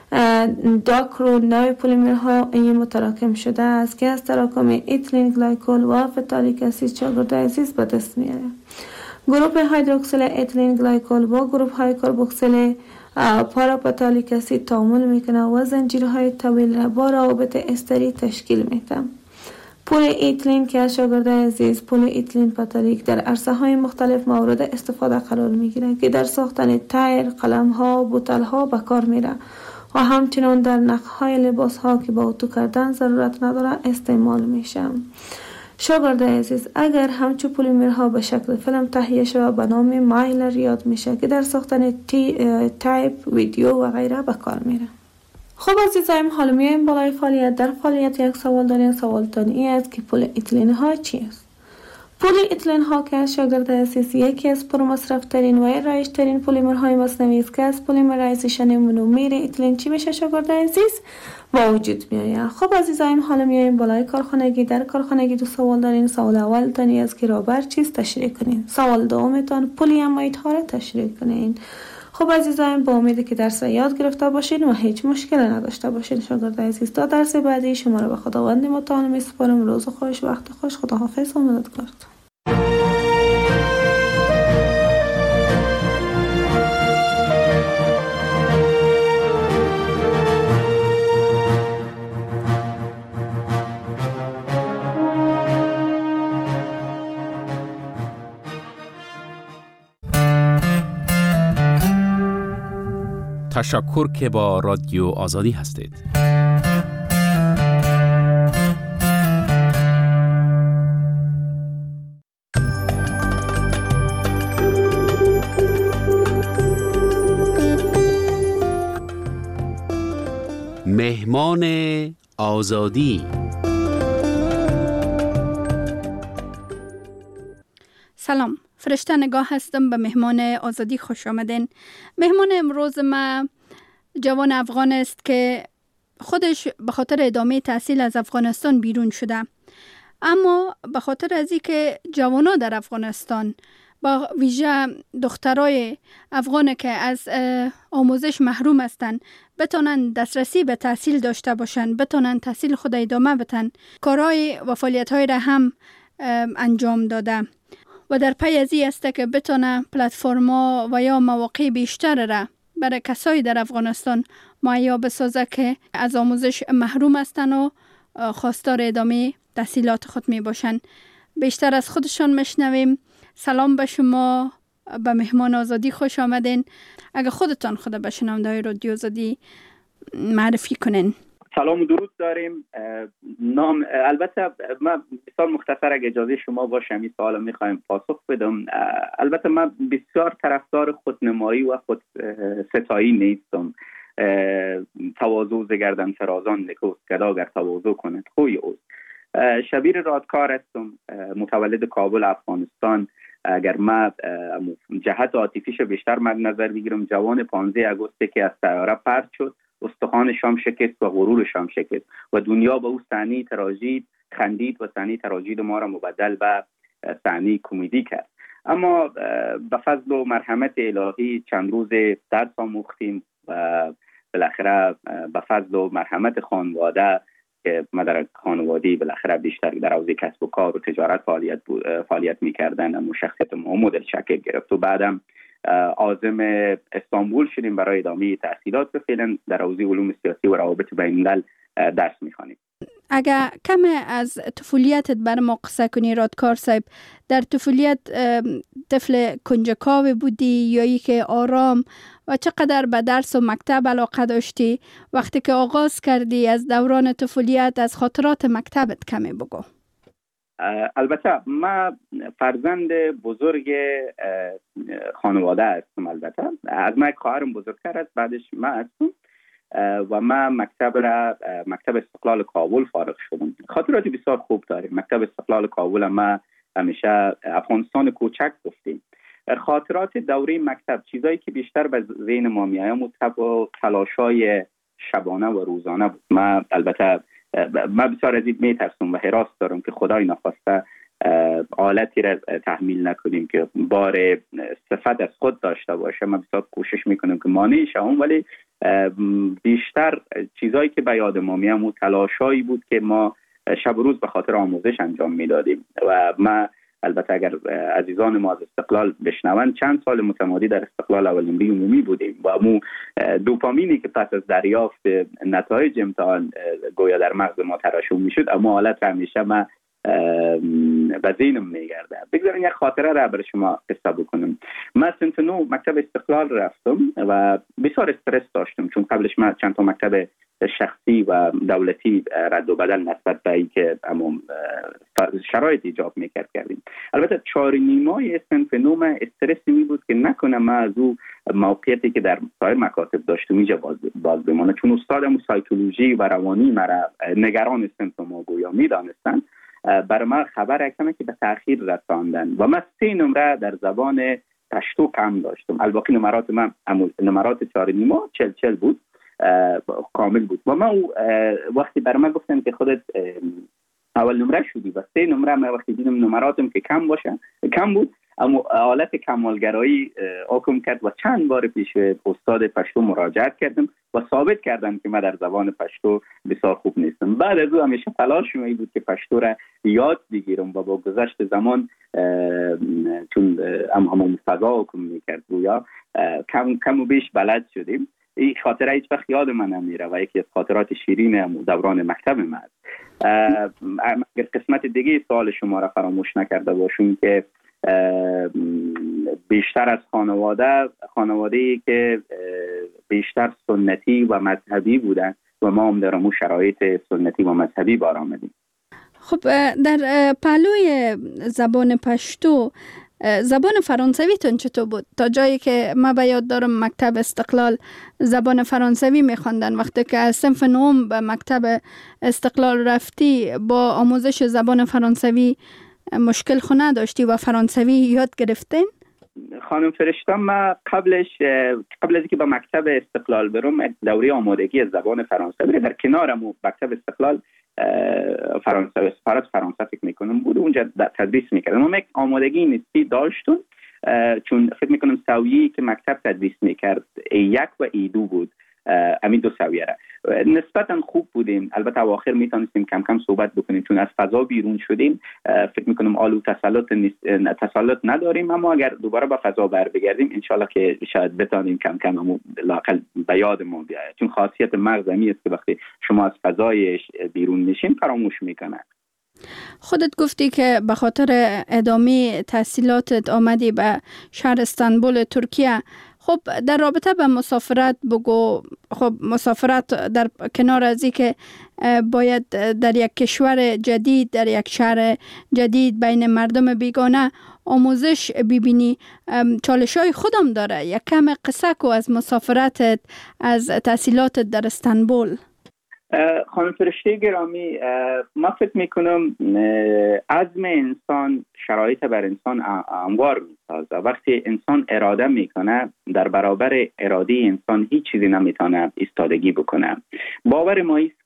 داکرو نوع پلیمرها متراکم شده است که از تراکم اتیلن گلایکول و فتالیک اسید شاگردای عزیز به دست میاره. گروپ هیدروکسیل اتیلن گلایکول با گروپ های کربوکسیل پاراپتالیک اسید تعامل میکنه و زنجیرهای طویل را با روابط استری تشکیل میده. پلی اتیلن که از شاگردای عزیز پلی اتیلن پتالیک در عرصه های مختلف مورد استفاده قرار میگیره که در ساختن تایر، قلم ها، بوتل ها به کار میره و همچنان در نخ های لباس ها که با اتو کردن ضرورت نداره استعمال میشه. شاگردای عزیز اگر همچون پلیمرها به شکل فیلم تهیه شود به نام مایلر یاد میشه که در ساختن تایپ، ویدیو و غیره به کار میره. خب عزیزایم حالا میایم بالای فعالیت. در فعالیت یک سوال داریم. سوالتان این است که پلی اتیلن ها چی است؟ پلی اتیلن ها که از شاگردای عزیز یکی از پرمصرف ترین و رایج ترین پلیمرهای مصنوعی است که از پلیمرایزیشن مونومر اتیلن چی میشه شاگردای عزیز؟ با وجود میآید. خب عزیزایم حالا میایم بالای کارخانگی. در کارخانگی دو سوال دارین. سوال اول تانی است که رابر چیست تشریح کنین. سوال دومتان پلی اماید ها را تشریح کنین. خب عزیزان با امیدی که درس را یاد گرفته باشین و هیچ مشکلی نداشته باشین. شاگردای عزیز تا درس بعدی شما را به خداوند متعال میسپارم. روز خوش، وقت خوش. خداحافظ و مددکارتون. تشکر که با رادیو آزادی هستید. مهمان آزادی. سلام، فرشته نگاه هستم. به مهمان آزادی خوش آمدین. مهمان امروز ما جوان افغان است که خودش به خاطر ادامه تحصیل از افغانستان بیرون شده، اما به خاطر از اینکه جوانا در افغانستان با ویژه دخترای افغان که از آموزش محروم هستند بتونن دسترسی به تحصیل داشته باشن، بتونن تحصیل خود ادامه بدن، کارهای و فعالیت‌های را هم انجام داده و در پی از این است که بتونه پلتفرما و یا مواقع بیشتر را برای کسایی در افغانستان مهیا بسازه که از آموزش محروم هستن و خواستار ادامه تحصیلات خود می باشن. بیشتر از خودشان مشنویم. سلام به شما، به مهمان آزادی خوش آمدین. اگر خودتان خود به شنونده‌های رادیو آزادی معرفی کنین. سلام و درود داریم. نام البته من بسیار مختصر اگه اجازه شما باشه این سوال میخوایم پاسخ بدم. البته من بسیار طرفدار خودنمایی و خود ستایی نیستم. تواضع ز گردن فرازان نکوست گدا گر تواضع کند خوی اوست. شبیر رادکار هستم، متولد کابل افغانستان. اگر من جهت عاطفیش بیشتر مد نظر بگیرم، جوان 15 آگوست که از طیاره پرت شد، استخوان شام شکست و غرور شام شکست و دنیا به او صحنه تراژید خندید و صحنه تراژید ما را مبدل به صحنه کمدی کرد. اما به فضل و مرحمت الهی چند روز درس آموختیم و بالاخره به فضل و مرحمت خانواده که ما در خانوادی بالاخره بیشتر در حوزه کسب و کار و تجارت فعالیت می‌کردن، اما شخصیت ما مدل شکل گرفت و بعدم عازم استانبول شدیم برای ادامه تحصیلات و فعلا در حوزه علوم سیاسی و روابط بین‌الملل درس می‌خوانیم. اگر کم از طفولیتت بر ما قصه کنی رادکار صاحب، در طفولیت طفل کنجکاو بودی یا ای که آرام و چقدر به درس و مکتب علاقه داشتی؟ وقتی که آغاز کردی از دوران طفولیت از خاطرات مکتبت کمی بگو. البته من فرزند بزرگ خانواده هستم. البته از من یک خواهرم بزرگتر است، بعدش من هستم و من مکتب استقلال کابل فارغ شدم. خاطرات بسیار خوب داریم. مکتب استقلال کابل ما همیشه افغانستان کوچک گفتیم. خاطرات دوره مکتب چیزایی که بیشتر به ذهن ما میاد تلاشای شبانه و روزانه بود. البته من بسیار از این میترسم و هراس دارم که خدای نخواسته حالتی را تحمیل نکنیم که بار صفت از خود داشته باشه. من بسیار کوشش میکنم که مانع شوم، ولی بیشتر چیزایی که به یاد ما میاد تلاشایی بود که ما شب و روز به خاطر آموزش انجام میدادیم. و ما البته اگر عزیزان ما از استقلال بشنوند، چند سال متمادی در استقلال اول نمره عمومی بودیم و مو دوپامینی که پس از دریافت نتایج امتحان گویا در مغز ما تراشح میشد، اما حالت همیشه ما به ذهنم میگرده. بگذارین یک خاطره را برای شما قصه بکنم. من صنف 9 مکتب استقلال رفتم و بسیار استرس داشتم، چون قبلش من چند تا مکتب شخصی و دولتی رد و بدل نسبت به این که شرایط ایجاب میکرد کردیم. البته 4.5 صنف 9 استرسی می بود که نکنه من از او موقعیتی که در سایر مکاتب داشتم اینجا باز بمانه، چون استادم سایکولوژی و روانی مرا نگران صنف ما گویا میدانستن. بر ما خبر کردن که به تأخیر رساندن و من 3 نمره در زبان پشتو کم داشتم. الباقی نمرات من نمرات 4.5 40 بود، کامل بود. و من وقتی بر من گفتن که خودت اول نمره شدی و 3 نمره، من وقتی دیدم نمراتم که کم بود، اما حالت کمالگرایی حکم کرد و چند بار پیش استاد پشتو مراجعت کردم و ثابت کردم که من در زبان پشتو بسیار خوب نیستم. بعد از او همیشه تلاش می بود که پشتو را یاد بگیرم و با گذشت زمان چون همون فضا حکم میکرد گویا کم و بیش بلد شدیم. این خاطره هیچ وقت یاد من نمیره و یکی از خاطرات شیرین دوران مکتب من است. اگر قسمت دیگه سوال شما را فراموش نکرده باشم که بیشتر از خانواده‌ای که بیشتر سنتی و مذهبی بودن و ما هم در شرایط سنتی و مذهبی بار آمدیم. خب در پهلوی زبان پشتو زبان فرانسوی تون چطور بود؟ تا جایی که من به یاد دارم مکتب استقلال زبان فرانسوی میخواندن. وقتی که از صنف 9 به مکتب استقلال رفتی با آموزش زبان فرانسوی مشکل خو نداشتی و فرانسوی یاد گرفتین؟ خانم فرشته، من قبل از اینکه به مکتب استقلال برم دوره آمادگی از زبان فرانسوی در کنارم مکتب استقلال فرانسه فکر میکنم بود، اونجا تدریس میکردم. ما یک آمادگی نسبی داشتم، چون فکر میکنم سویه‌ای که مکتب تدریس میکرد A1 و A2 بود، همین 2 سویه را نسبتا خوب بودیم. البته اواخر میتونستیم کم کم صحبت بکنیم، چون از فضا بیرون شدیم. فکر میکنم آلو تسلط نداریم، اما اگر دوباره به فضا بر بگردیم انشالله که شاید بتانیم کم کم لااقل به یاد ما بیاید، چون خاصیت مغز همی است که وقتی شما از فضای بیرون میشین فراموش میکنه. خودت گفتی که به خاطر ادامه تحصیلاتت آمدی به شهر استانبول ترکیه. خب در رابطه به مسافرت بگو. خب مسافرت در کنار از این که باید در یک کشور جدید، در یک شهر جدید بین مردم بیگانه آموزش ببینی، چالش‌های خودم داره. یک کم قصه کو از مسافرتت، از تحصیلاتت در استانبول. خانم فرشته گرامی، ما فکر میکنم عزم انسان شرایط بر انسان هموار میسازه. وقتی انسان اراده میکنه، در برابر اراده انسان هیچ چیزی نمیتونه ایستادگی بکنه. باور ما است که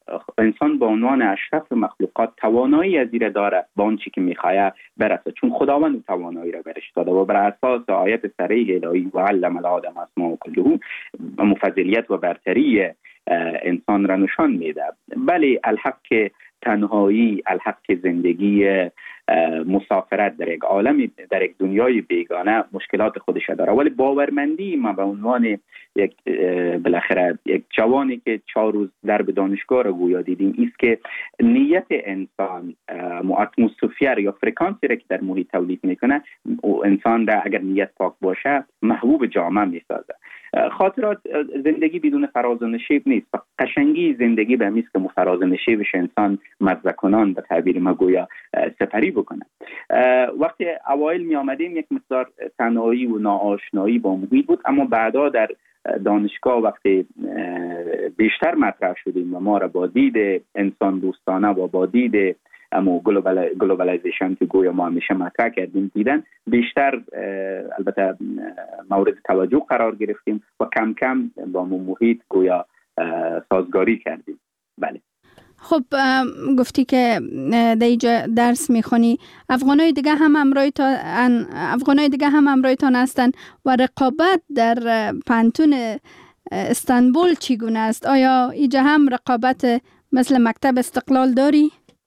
انسان به عنوان اشرف مخلوقات توانایی از این داره با اون چی که میخواه برسه، چون خداوند توانایی را برش داده و بر اساس آیت صریح الهی و علم الآدم اسماء کلها مفضلیت و برتری انسان را نشان میده. بله، الحق تنهایی، الحق زندگی مسافرت در یک عالم، در یک دنیای بیگانه مشکلات خودش داره، ولی باورمندی ما به عنوان یک بالاخره یک جوانی که 4 روز در دانشگاه رو گویا دیدیم است که نیت انسان اتمسفر یا فرکانسی را که در محیط تولید میکنه، انسان را اگر نیت پاک باشه محبوب جامعه میسازه. خاطرات زندگی بدون فراز و نشیب نیست. قشنگی زندگی به میست که فراز و نشیبش انسان مزه کنان به تعبیر ما گویا سپری بکنه. وقتی اوایل می آمدیم یک مقدار تنهایی و ناآشنایی با محیط بود، اما بعدا در دانشگاه وقتی بیشتر مطرح شدیم و ما را با دید انسان دوستانه و با دید اما گلوبالایزیشن که گویا ما همیشه مطرح کردیم دیدن، بیشتر البته مورد توجه قرار گرفتیم و کم کم با محیط گویا سازگاری کردیم. بله. خب گفتی که در اینجا درس میخونی، افغانای دیگه هم همراهتان هستند و رقابت در پانتون استانبول چگونه است؟ آیا اینجا هم رقابت مثل مکتب استقلال داری؟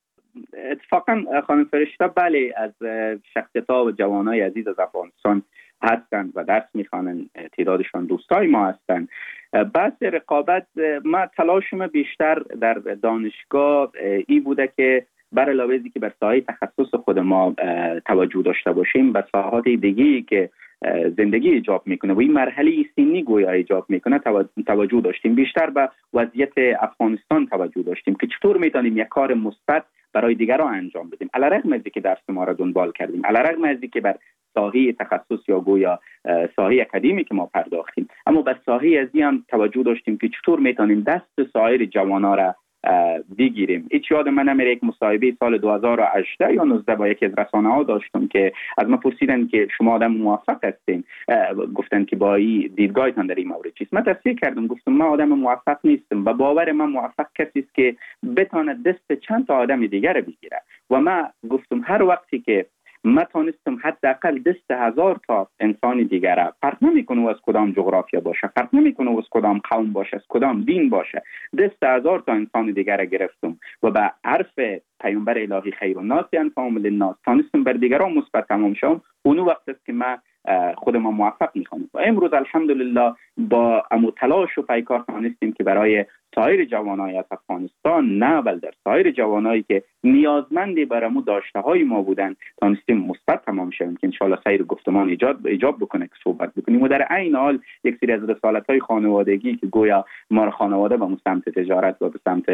اتفاقا خانم فرشته بله، از شخصیت‌ها و جوانای عزیز از افغانستان هستند و درس میخوانند، تعدادشان دوستای ما هستند. بحث رقابت، ما تلاشم بیشتر در دانشگاه ای بوده که بر علاوه ازی که بر ساحه تخصص خود ما توجه داشته باشیم، به ساحات دیگه‌ای که زندگی ایجاب میکنه و این مرحله سنی گویا ایجاب میکنه توجه داشتیم. بیشتر به وضعیت افغانستان توجه داشتیم که چطور میتونیم یک کار مثبت برای دیگران انجام بدیم، علیرغم از اینکه درس ما را دنبال کردیم، علیرغم از اینکه بر ساحه تخصص یا گویا ساحه اکادمی که ما پرداختیم، اما به ساحه از این هم توجه داشتیم که چطور میتونیم دست سایر جوانا را بگیریم. هیچ یاد من نمیره یک مصاحبه سال 2018 یا 19 با یکی از رسانه‌ها داشتم که از من پرسیدن که شما آدم موفق هستین، گفتن که با این دیدگاهتان در این مورد چیست؟ من تصدیق کردم، گفتم من آدم موفق نیستم و باور من موفق کسی است که بتونه دست چند تا آدم دیگر بگیره و من گفتم هر وقتی که من تونستم حداقل دست 1000 تا انسان دیگر، فرق نمیکنه از کدام جغرافیا باشه، فرق نمیکنه از کدام قوم باشه، از کدام دین باشه، دست 1000 تا انسان دیگر گرفتم و به عرف پیامبر الهی خیر الناس انفعهم للناس تونستم بر دیگران مثبت تمام شم. اون وقت است که من خودم موفق میخوام و امروز الحمدلله با تلاش و پیکار تونستیم که برای سایر جوانای از افغانستان، نه بل در سایر جوانایی که نیازمندی برامو داشته های ما بودن، تونستیم مثبت تمام شویم که انشالله سایر گفتمان ایجاب بکنه که صحبت بکنیم و در عین حال یک سری از رسالت های خانوادگی که گویا ما خانواده به سمت تجارت و به سمت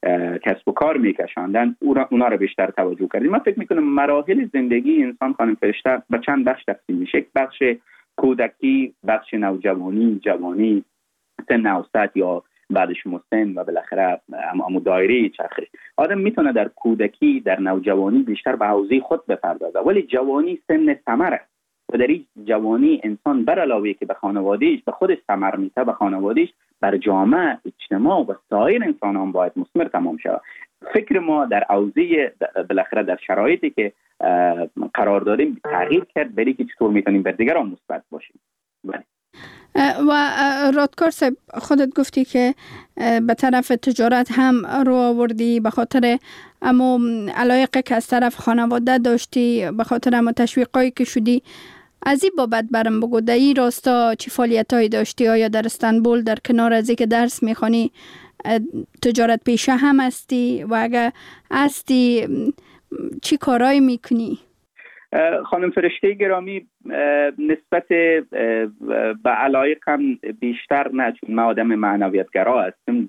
کسب و کار میکشاندن، اونا رو بیشتر توجه کردیم. من فکر میکنم مراحل زندگی انسان خانم فرشته به چند بخش تقسیم میشه. بخش کودکی، بخش نوجوانی، جوانی، سن اوسط یا بعدش مسن و بالاخره دایره چرخش. آدم میتونه در کودکی، در نوجوانی بیشتر به حوزه خود بپردازه، ولی جوانی سن ثمر است و در این جوانی انسان بر علاوه که به خانواده‌اش به خودش ثمر میده، به خانواده‌اش، بر جامعه، اجتماع و سایر انسانان باید مثمر تمام شود. فکر ما در حوزه بالاخره در شرایطی که قرار داریم تغییر کرد، برای که چطور میتونیم بر دیگران مثبت باشیم. بله. و رادکار صاحب خودت گفتی که به طرف تجارت هم رو آوردی به خاطر اما علایقه که از طرف خانواده داشتی، به خاطر اما تشویقایی که شدی. از این بابت برم بگو، در این راستا چی فعالیتایی داشتی؟ آیا در استانبول در کنار از که درس میخوانی تجارت پیشه هم هستی و اگر هستی چی کارایی میکنی؟ خانم فرشته گرامی، نسبت به علایقم بیشتر نه، چون من آدم معنویتگرا هستم،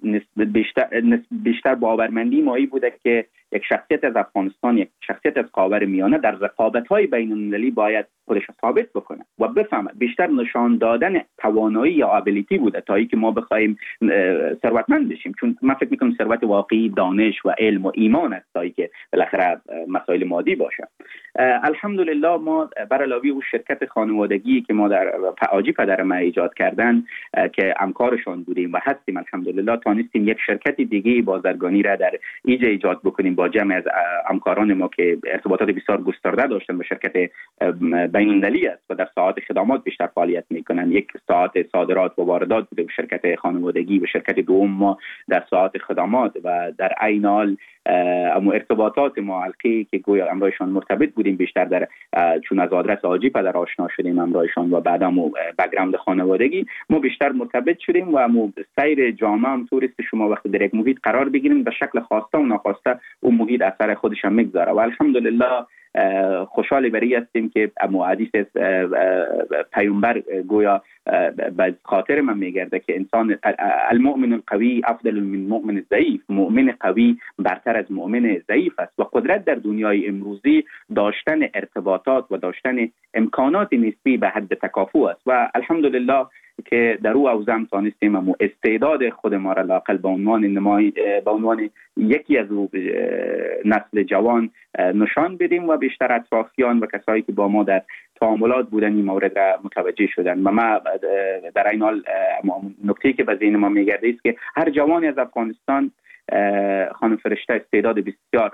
بیشتر باورمندی مایی بوده که یک شخصیت از افغانستان، یک شخصیت از خاور میانه در رقابت‌های بین‌المللی باید خودش ثابت بکنه و بفهمه. بیشتر نشان دادن توانایی یا ابیلیتی بوده تا اینکه ما بخوایم ثروتمند بشیم، چون من فکر می‌کنم ثروت واقعی دانش و علم و ایمان است تا اینکه بالاخره مسائل مادی باشه. الحمدلله ما بر علاوه اون شرکت خانوادگی که ما در آجی پدر ما ایجاد کردن که همکارشان بودیم و هستیم، الحمدلله تانستیم یک شرکت دیگه بازرگانی را در ایجا ایجاد بکنیم با جمع از همکاران ما که ارتباطات بسیار گسترده داشتن با شرکت بین‌المللی است و در ساعات خدمات بیشتر فعالیت میکنن. یک ساعت صادرات و واردات بوده شرکت خانوادگی و شرکت دوم ما در ساعت خدمات و در عین حال اما ارتباطات ما حلقه‌ای که گویا امرایشان مرتبط بودیم بیشتر در چون از آدرس آجی پدر آشنا شدیم امرایشان و بعد هم بک‌گراند خانوادگی ما بیشتر مرتبط شدیم و سیر جامعه هم توریست شما وقتی در یک محیط قرار بگیریم به شکل خواسته و ناخواسته اون محیط اثر خودش هم میگذاره و الحمدلله خوشحال بری هستیم که حدیث پیامبر گویا به خاطر من میگرده که انسان المؤمن القوی افضل من مؤمن ضعیف، مؤمن قوی برتر از مؤمن ضعیف است و قدرت در دنیای امروزی داشتن ارتباطات و داشتن امکانات نسبی به حد تکافؤ است و الحمدلله که در او اوزم تانستیم و استعداد خود ما را لاقل به عنوان یکی از نسل جوان نشان بدیم و بیشتر اطرافیان و کسایی که با ما در تعاملات بودن این مورد را متوجه شدن و ما در این حال نکته که به ذهن ما میگرده است که هر جوانی از افغانستان خانم فرشته استعداد بسیار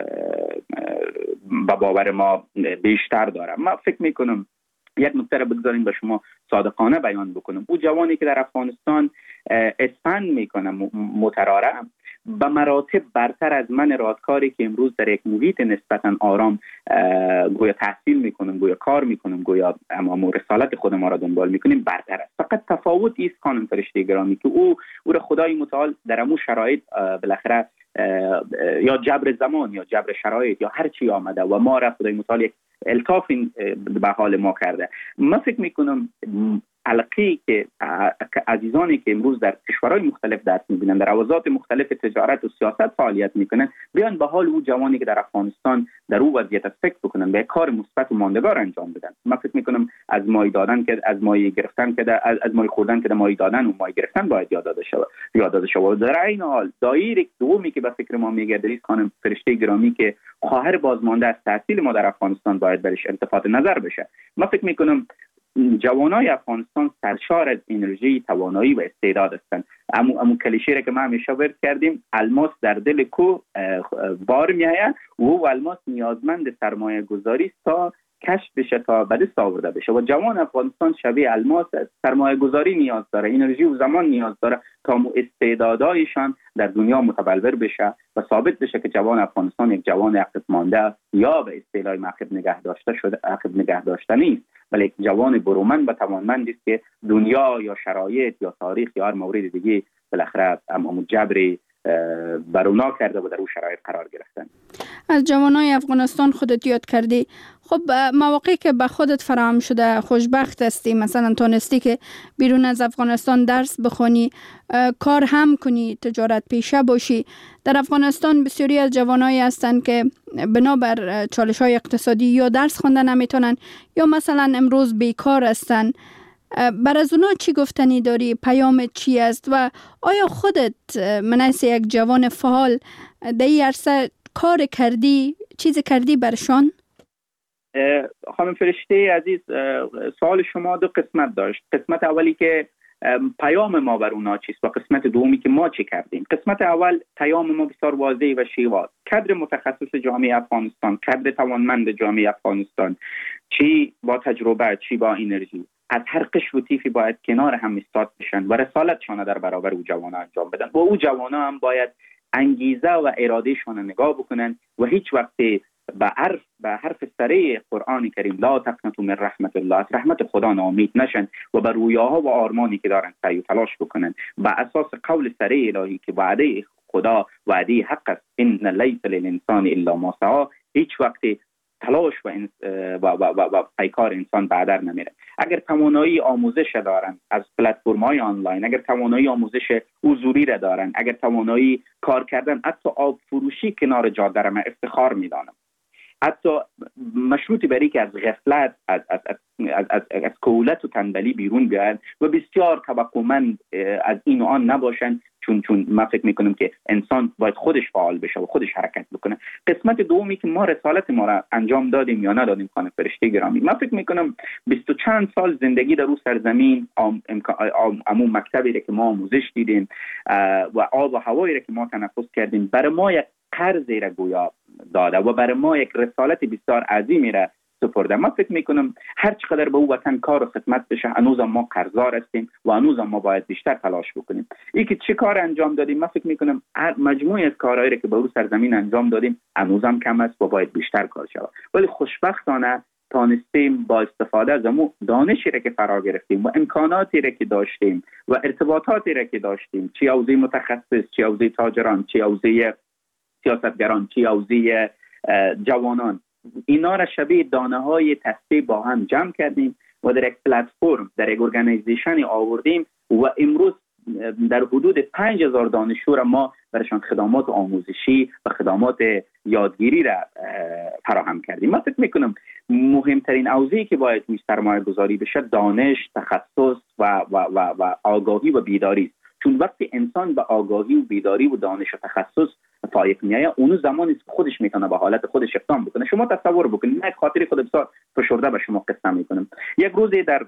به باور ما بیشتر داره. ما فکر میکنم یک نکته را بگذاریم به شما صادقانه بیان بکنم. او جوانی که در افغانستان اسفند میکنه متراره به مراتب برتر از من رادکاری که امروز در یک محیط نسبتا آرام گویا تحصیل میکنم، گویا کار میکنم، گویا اما رسالت خود ما را دنبال میکنیم برتر است. فقط تفاوتی است خانم فرشته گرامی که او را خدای متعال در امو شرایط بالاخره یا جبر زمان یا جبر شرایط یا هر چی آمده و ما را خدای متعال یک الطاف به حال ما کرده. من فکر میکنم حلقه‌ای که عزیزانی که امروز در کشورهای مختلف درس می‌بینن، در حوزات مختلف تجارت و سیاست فعالیت میکنن، بیان به حال او جوانی که در افغانستان در او وضعیت است فکر بکنن، به کار مثبت و ماندگار انجام بدن. من فکر میکنم از مایه دادن که از مایه گرفتن که از مایه خوردن که مایه دادن و مایه گرفتن باید یاد داده شود. در این حال دایره دومی که به فکر ما میگرده است خانم فرشته گرامی که خواهر بازمانده از تحصیل ما در افغانستان باید برش التفات نظر بشه. من فکر میکنم جوانای افغانستان سرشار از انرژی، توانایی و استعداد هستند. امو کلیشه را که ما همیشه ورد کردیم، الماس در دل کو بار میآید و او الماس نیازمند سرمایه گذاری است تا کشف بشه، تا به دست آورده بشه و جوان افغانستان شبیه الماس سرمایه گذاری نیاز داره، انرژی و زمان نیاز داره تا دایشان در دنیا متبلور بشه و ثابت بشه که جوان افغانستان یک جوان عقب مانده یا به اصطلاح عقب نگه داشته نیست، ولی یک جوان برومند و توانمند است که دنیا یا شرایط یا تاریخ یا هر مورد دیگه بالاخره هم جبری برونا کرده و در اون شرایط قرار گرفتن. از جوانای افغانستان خودت یاد کردی. خب مواقعی که به خودت فراهم شده خوشبخت هستی، مثلا تونستی که بیرون از افغانستان درس بخونی، کار هم کنی، تجارت پیشه باشی. در افغانستان بسیاری از جوانایی هستند که بنابر چالش‌های اقتصادی یا درس خوندن نمیتونن یا مثلا امروز بیکار هستند. بر از اونا چی گفتنی داری؟ پیامت چی است؟ و آیا خودت منیس یک جوان فعال در این عرصه کار کردی، چیز کردی برشان؟ خانم فرشته عزیز، سوال شما دو قسمت داشت. قسمت اولی که پیام ما بر اونا چیست و قسمت دومی که ما چی کردیم. قسمت اول پیام ما بسیار واضح و شیواز. کادر متخصص جامعه افغانستان، کادر توانمند جامعه افغانستان، چی با تجربه چی با انرژی، از هر قشر و طیفی باید کنار هم ایستاد بشن و رسالتشان در برابر او جوانا انجام بدن و او جوانا هم باید انگیزه و ارادهشان نگاه بکنن و هیچ وقت به حرف سره قرآن کریم لا تقنطوا من رحمت الله، از رحمت خدا ناامید نشن و بر رویاها و آرمانی که دارن سعی و تلاش بکنن و اساس قول سره الهی که وعده خدا وعده حق است، ان لیس للانسان الا ما سعی، هیچ وقت تلاش و پیکار انسان بعدر نمیره. اگر توانایی آموزش دارن از پلتفرم‌های آنلاین، اگر توانایی آموزش حضوری را دارن، اگر توانایی کار کردن حتی آب فروشی کنار جاده را من افتخار میدانم. حتی مشروطی برای که از غفلت از کولت و تنبلی بیرون بیاید و بسیار توقعمند از این و آن نباشند، چون ما فکر میکنم که انسان باید خودش فعال بشه و خودش حرکت بکنه. قسمت دومی که ما رسالت ما را انجام دادیم یا ندادیم خانم فرشته گرامی، ما فکر میکنم 20 چند سال زندگی در اون سرزمین، همون مکتبی را که ما آموزش دیدیم و آب و هوایی را که ما تنفس کردیم برای ما یک قرضی را گویا داده و برای ما یک رسالت بسیار عظیمی را سپرده. ما فکر میکنم هر چقدر به او وطن کار و خدمت بشه هنوز ما قرضدار هستیم و هنوز ما باید بیشتر تلاش بکنیم. این که چه کار انجام دادیم، ما فکر میکنم مجموعه از کارهایی که به او سرزمین انجام دادیم هنوز هم کم است و باید بیشتر کار شود. ولی خوشبختانه تانستیم با استفاده از اون دانشی را که فرا گرفتیم و امکاناتی را که داشتیم و ارتباطاتی را که داشتیم، چه حوزه متخصص، چه حوزه تاجران، چه حوزه سیاستگران، چه حوزه جوانان، اینا را شبیه دانه های تسبیح با هم جمع کردیم و در یک پلتفرم، در یک ارگانیزیشن آوردیم و امروز در حدود 5000 دانشجو را ما برشان خدمات آموزشی و خدمات یادگیری را فراهم کردیم. من فکر میکنم مهمترین حوزه‌ای که باید روی سرمایه گذاری بشه دانش، تخصص و آگاهی و بیداری است. چون وقتی انسان به آگاهی و بیداری و دانش و تخصص فائق میایه، اون زمانی است که خودش میتونه به حالت خودش اقدام بکنه. شما تصور بکنید، من خاطر خود بسیار فشرده به شما قصه میکنم. یک روزی در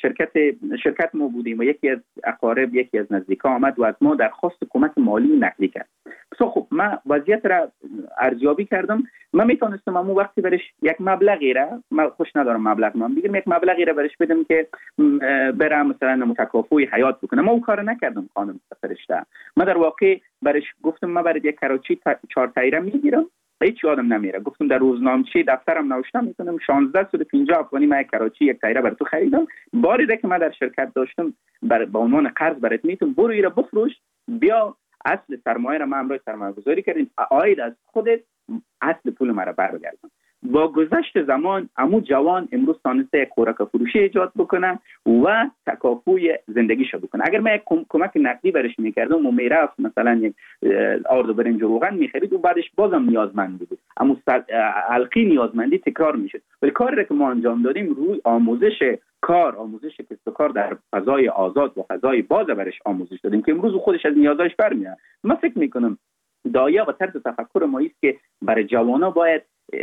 شرکت ما بودیم و یکی از اقارب، یکی از نزدیکا آمد و از ما درخواست کمک مالی نقدی کرد. خب من وضعیت را ارزیابی کردم. من میتونستم اون وقتی برش یک مبلغی را، من خوش ندارم مبلغ من بگیرم، یک مبلغی را برش بدم که برم مثلا متکافئ حیات بکنم. ما اون کارو نکردم خانم فرشته. من در واقع برش گفتم من برای یک کراچی 4 تایره میگیرم، هیچ یادم نمیره. گفتم در روزنامه‌چه دفترم نوشتم میکنم 1650 افغانی من یک کراچی یک تایره برای تو خریدم. باری را که من در شرکت داشتم با عنوان قرض برات میتونم، برو ایرا بفروش، بیا اصل سرمایه را ما امروز سرمایه گذاری کردیم، عاید از خودت اصل پول مرا برگردون. با گذشت زمان عمو جوان امروز تانسته یک خوراک فروشی ایجاد بکنه و تکافوی زندگیشو بکنه. اگر من یک کمک نقدی برش میکردم و میرفت مثلا یک آرد و برنج و روغن میخرید و بعدش بازم نیازمند بود، اما حلقی نیازمندی تکرار میشد. ولی کاری را که ما انجام دادیم روی آموزش کسب و کار در فضای آزاد و فضای باز برش آموزش دادیم که امروز خودش از نیازش برمیاد. من فکر میکنم دایه و طرز تفکر ما است که برای جوانا باید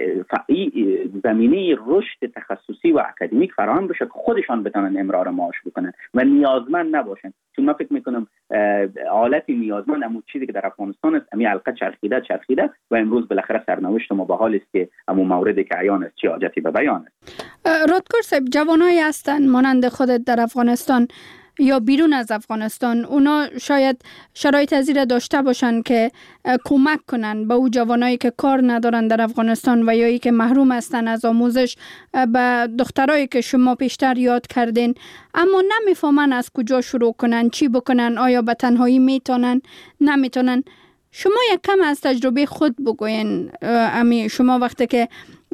زمینه رشد تخصصی و اکادمیک فراهم بشه که خودشان بتونن امرار معاش بکنن و نیازمند نباشن. چون من فکر میکنم حالت نیازمند همون چیزی که در افغانستان است، همین حلقه چرخیده و امروز بالاخره سرنوشت ما به حال است که همون موردی که عیان است چه حاجتی به بیان است. رادکور صاحب، جوانایی هستن مانند خودت در افغانستان یا بیرون از افغانستان، اونا شاید شرایط ازیره داشته باشن که کمک کنن به او جوانایی که کار ندارن در افغانستان و یا ای که محروم هستن از آموزش، به دخترایی که شما پیشتر یاد کردین اما نمیفهمن از کجا شروع کنن، چی بکنن، آیا به تنهایی میتونن نمیتونن. شما یک کم از تجربه خود بگوین. شما وقتی که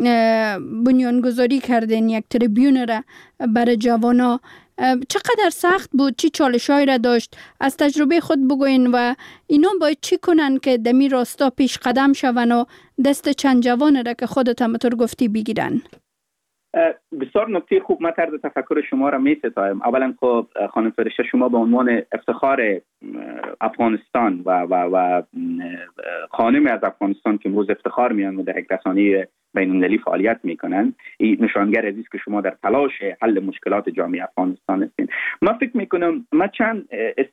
بنیانگذاری کردین یک تریبیون را برای جوانا، چقدر سخت بود، چی چالش‌هایی را داشت؟ از تجربه خود بگوین و اینا باید چی کنن که دمی راستا پیش قدم شون و دست چند جوان را که خودت هم طور گفتی بگیرن؟ بسیار نکته خوب. من طرز تفکر شما را می‌ستایم. اولا خب خانم فرشته، شما به عنوان افتخار افغانستان و خانم از افغانستان که امروز افتخار میان و در یک رسانه بین‌المللی فعالیت میکنن، این نشانگر عزیز که شما در تلاش حل مشکلات جامعه افغانستان هستین. من فکر میکنم من چند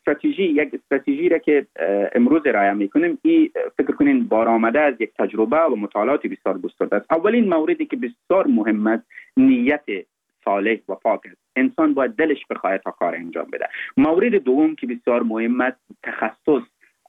یک استراتژی را که امروز ارائه میکنم، این فکر کنین بارآمده از یک تجربه و مطالعات بسیار گسترده است. اولین موردی که بسیار مهم است نیت صالح و پاک است. انسان باید دلش بخواهد تا کار انجام بده. مورد دوم که بسیار مهم است تخصص،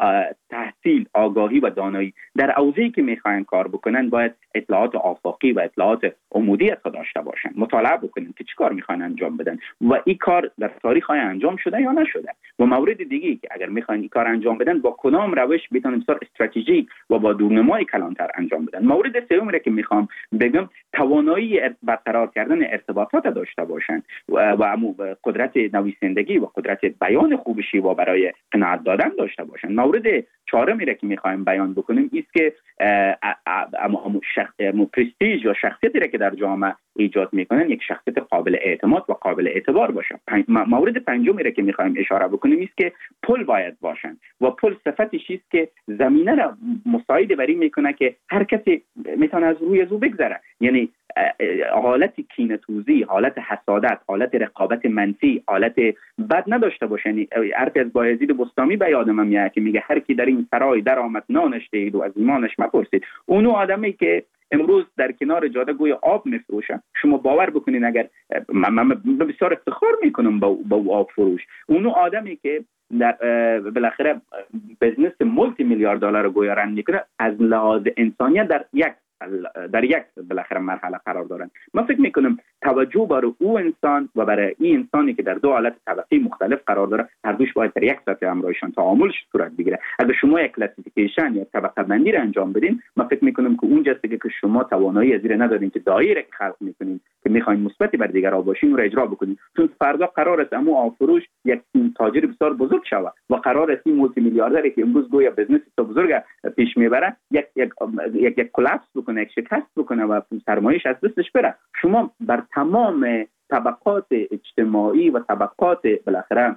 تحصیل، آگاهی و دانایی. در حوزه‌ای که میخواین کار بکنن باید اطلاعات آفاقی و اطلاعات عمودی داشته باشن، مطالعه بکنن که چی کار میخواین انجام بدن و این کار در تاریخ انجام شده یا نشده. و مورد دیگه که اگر میخواین این کار انجام بدن با کدام روش بتونن بسیار استراتژیک و با دورنمای کلانتر انجام بدن. مورد سوم که میخوام بگم توانایی برقرار کردن ارتباطات داشته باشن و قدرت نویسندگی و قدرت بیان خوب شیوا برای قناعت دادن داشته باشن. مورد چهارمی را که میخوایم بیان بکنیم است که پرستیژ یا شخصیتی را که در جامعه ایجاد میکنن یک شخصیت قابل اعتماد و قابل اعتبار باشه. مورد پنجمی را که میخوایم اشاره بکنیم است که پل باید باشن و پل صفتش است که زمینه را مساعد بر این میکنه که هر کسی میتونه از روی او بگذره. یعنی حالت کینه‌توزی، حالت حسادت، حالت رقابت منفی، حالت بد نداشته باشه. یعنی حرف از بایزید بستامی به یادم میاد که میگه هر کی در این سرای در آمد نانش دهید و از ایمانش مپرسید. اونو آدمی که امروز در کنار جاده گوی آب میفروشه، شما باور بکنین اگر من بسیار افتخار میکنم با آب فروش، اونو آدمی که در بالاخره بزنس مولتی میلیارد دلار گویا رن میکنه، از لحاظ انسانیت در یک بالاخره مرحله قرار دارن. من فکر میکنم توجه برای او انسان و برای این انسانی که در دو حالت طبقی مختلف قرار داره، هر دوش باید در یک سطح همراهشان تعاملش صورت بگیره. اگر شما یک کلاسیفیکیشن یا طبقه بندی را انجام بدین، من فکر میکنم که اونجاست که شما توانایی از این ندارین که دایره که خلق میکنین که میخواین مثبتی بر دیگران باشین رو اجرا بکنین. چون فردا قرار است امو آفروش یک تاجر بسیار بزرگ شود و قرار است این مولتی میلیاردری که امروز گویا بزنس تو بزرگ پیش میبره یک کلاپس بکنه، یک شکست بکنه و سرمایه‌اش از دستش بره. شما بر تمام طبقات اجتماعی و طبقات بالاخره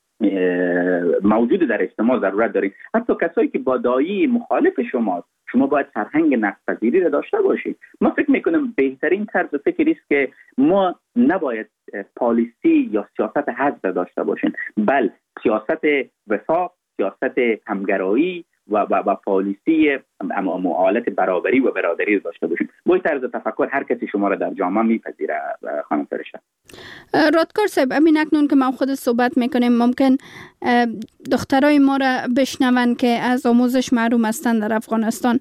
موجود در اجتماع ضرورت دارید. حتی کسایی که با دایی مخالف شماست، شما باید فرهنگ نقدپذیری را داشته باشید. من فکر میکنم بهترین طرز فکری است که ما نباید پالیسی یا سیاست حزب داشته باشیم، بل سیاست وفاق، سیاست همگرایی و پالیسی معالجه برابری و برادری داشته باشیم. با این طرز تفکر هر کسی شما را در جامعه میپذیره. خانم فرشته رادکار صاحب، امین اکنون که ما خود صحبت میکنیم ممکن دخترای ما را بشنون که از آموزش محروم هستند در افغانستان،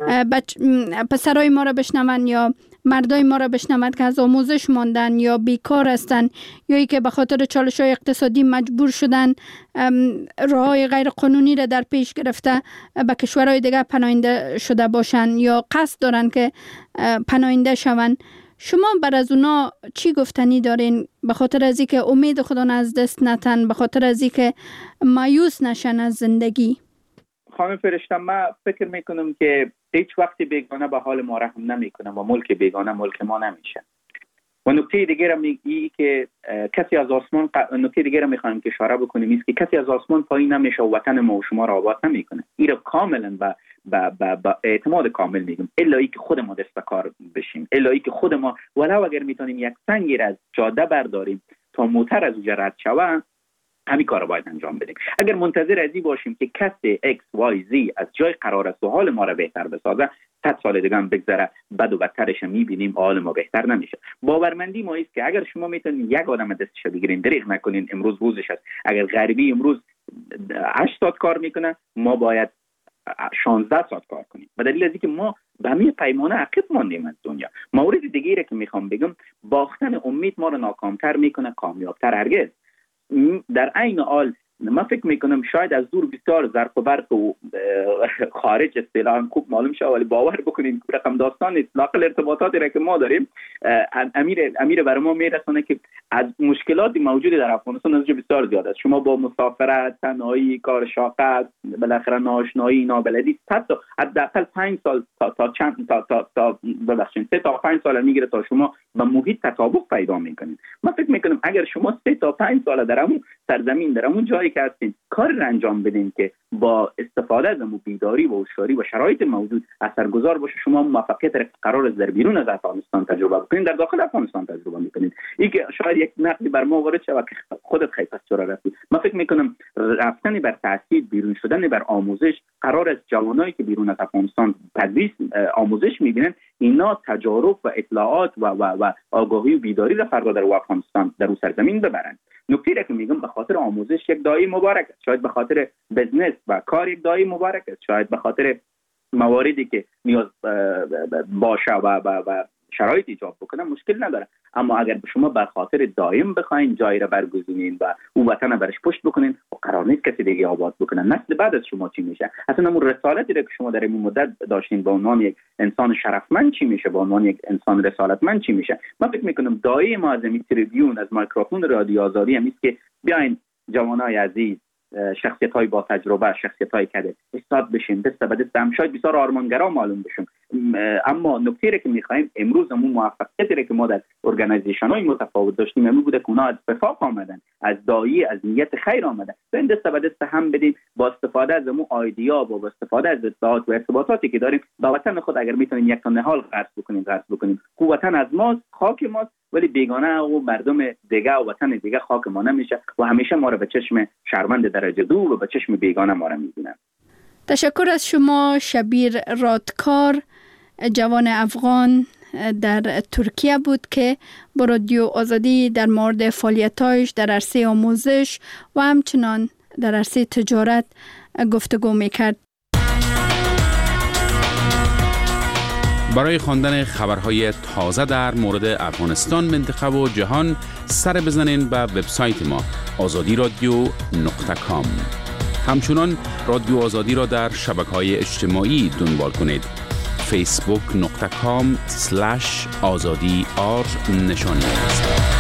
پسرای ما را بشنون یا مردای ما را بشنوند که از آموزش ماندن یا بیکار هستند یا ای که به خاطر چالش‌های اقتصادی مجبور شدن راه‌های غیر قانونی را در پیش گرفته به کشورهای دیگر پناهنده شده باشند یا قصد دارن که پناهنده شوند. شما بر از اونا چی گفتنی دارین به خاطر از اینکه امید خدا از دست نتن، به خاطر از اینکه مایوس نشن از زندگی؟ خانم فرشته، من فکر میکنم که هیچ وقتی بیگانه به حال ما رحم نمیکنه و ملک بیگانه ملک ما نمیشه. و نکته دیگه را میگی که کسی از آسمان، نکته دیگه را میخوایم که اشاره بکنیم است که کسی از آسمان پایین نمیشه و وطن ما و شما را آباد نمیکنه. این را کاملا با اعتماد کامل میگم، الا ای که خود ما دست به کار بشیم، الا ای که خود ما ولو اگر میتونیم یک سنگی را از جاده برداریم تا موتر از اونجا رد شود، همین کار رو باید انجام بدیم. اگر منتظر ازی باشیم که کسی X Y Z از جای قرار است و حال ما را بهتر بسازه، 100 سال دیگه هم بگذره بد و بدترش میبینیم، حال ما بهتر نمیشه. باورمندی ما است که اگر شما میتونید یک آدم دستش بگیرین، دریغ نکنین، امروز روزش است. اگر غربی امروز 8 ساعت کار میکنه، ما باید 16 ساعت کار کنیم. به دلیل از اینکه ما به همین پیمانه عقب ماندیم از دنیا. مورد دیگه که میخوام بگم، باختن امید ما رو ناکامتر میکنه، کامیابتر هرگز. در عین حال من فکر میکنم شاید از دور بسیار زرق و برق و خارج اصطلاحاً خوب معلوم شد، ولی باور بکنید رقم داستان اطلاق ارتباطاتی را که ما داریم امیر برای ما میرسونه که از مشکلاتی موجود در افغانستان از بسیار زیاد است. شما با مسافرت، تنهایی، کار شاق، بالاخره ناآشنایی، نابلدی، حتی حداقل 5 سال تا ببخشید 3 تا 5 سال میگیره تا شما با محیط تطابق پیدا میکنید. من فکر میکنم اگر شما 3 تا 5 سال در همون سرزمین، در همون جایی که هستین کار را انجام بدین که با استفاده از بیداری و هوشیاری و شرایط موجود اثرگذار باشه، شما موفقیت را قرار است در بیرون از افغانستان تجربه بکنید، در داخل افغانستان تجربه میکنید. این که شاید یک نقدی بر ما وارد شود که خودت خیلی چرا رفتی. من فکر میکنم رفتن بر تحصیل، بیرون شدن بر آموزش، قرار است جوانایی که بیرون از افغانستان تدریس آموزش میبینن، اینا تجارب و اطلاعات و آگاهی و بیداری را فردا در افغانستان در اون سرزمین ببرن. نکته را که میگم، به خاطر آموزش یک دایی مبارک است، شاید به خاطر بزنس و کار یک دایی مبارک است، شاید به خاطر مواردی که نیاز باشه و شرایط ایجاد بکنه مشکل نداره. اما اگر شما به خاطر دائم بخواین جایی را برگزینین و او وطن برش پشت بکنین، و قرار نیست کسی دیگه آباد بکنه، نسل بعد از شما چی میشه؟ اصلا اون رسالتی را که شما در این مدت داشتین به عنوان یک انسان شرفمند چی میشه؟ به عنوان یک انسان رسالتمند چی میشه؟ من فکر میکنم دایی ما از این تریبیون، از میکروفون رادیو آزادی هم است که بیاین جوانای عزیز، شخصیت‌های با تجربه، شخصیت‌های کده استاد بشین، دست به دست هم شاید بسیار آرمانگرا معلوم بشیم، اما نکته که می‌خوایم امروز همون موفقیتی که ما در ارگانایزیشن‌های متفاوت داشتیم امروز بوده که اونها از وفاق آمدن، از دایی، از نیت خیر آمدن. تو این دست به دست هم بدیم با استفاده از همون ایده با استفاده از اطلاعات و ارتباطاتی که داریم با وطن خود اگر میتونیم یک تا نهال قرض بکنیم. وطن از ماست، خاک ماست، ولی بیگانه و مردم دیگه و وطن دیگه خاک ما نمیشه و همیشه ما رو به چشم شرمنده درجه 2 و به چشم بیگانه ما رو میبینن. تشکر از شما شبیر رادکار، جوان افغان در ترکیه بود که با رادیو آزادی در مورد فعالیت‌هایش در عرصه آموزش و همچنان در عرصه تجارت گفتگو میکرد. برای خواندن خبرهای تازه در مورد افغانستان، منطقه و جهان سر بزنین به وبسایت ما azadiradio.com. همچنان رادیو آزادی را در شبکه‌های اجتماعی دنبال کنید. facebook.com/azadi نشانی است.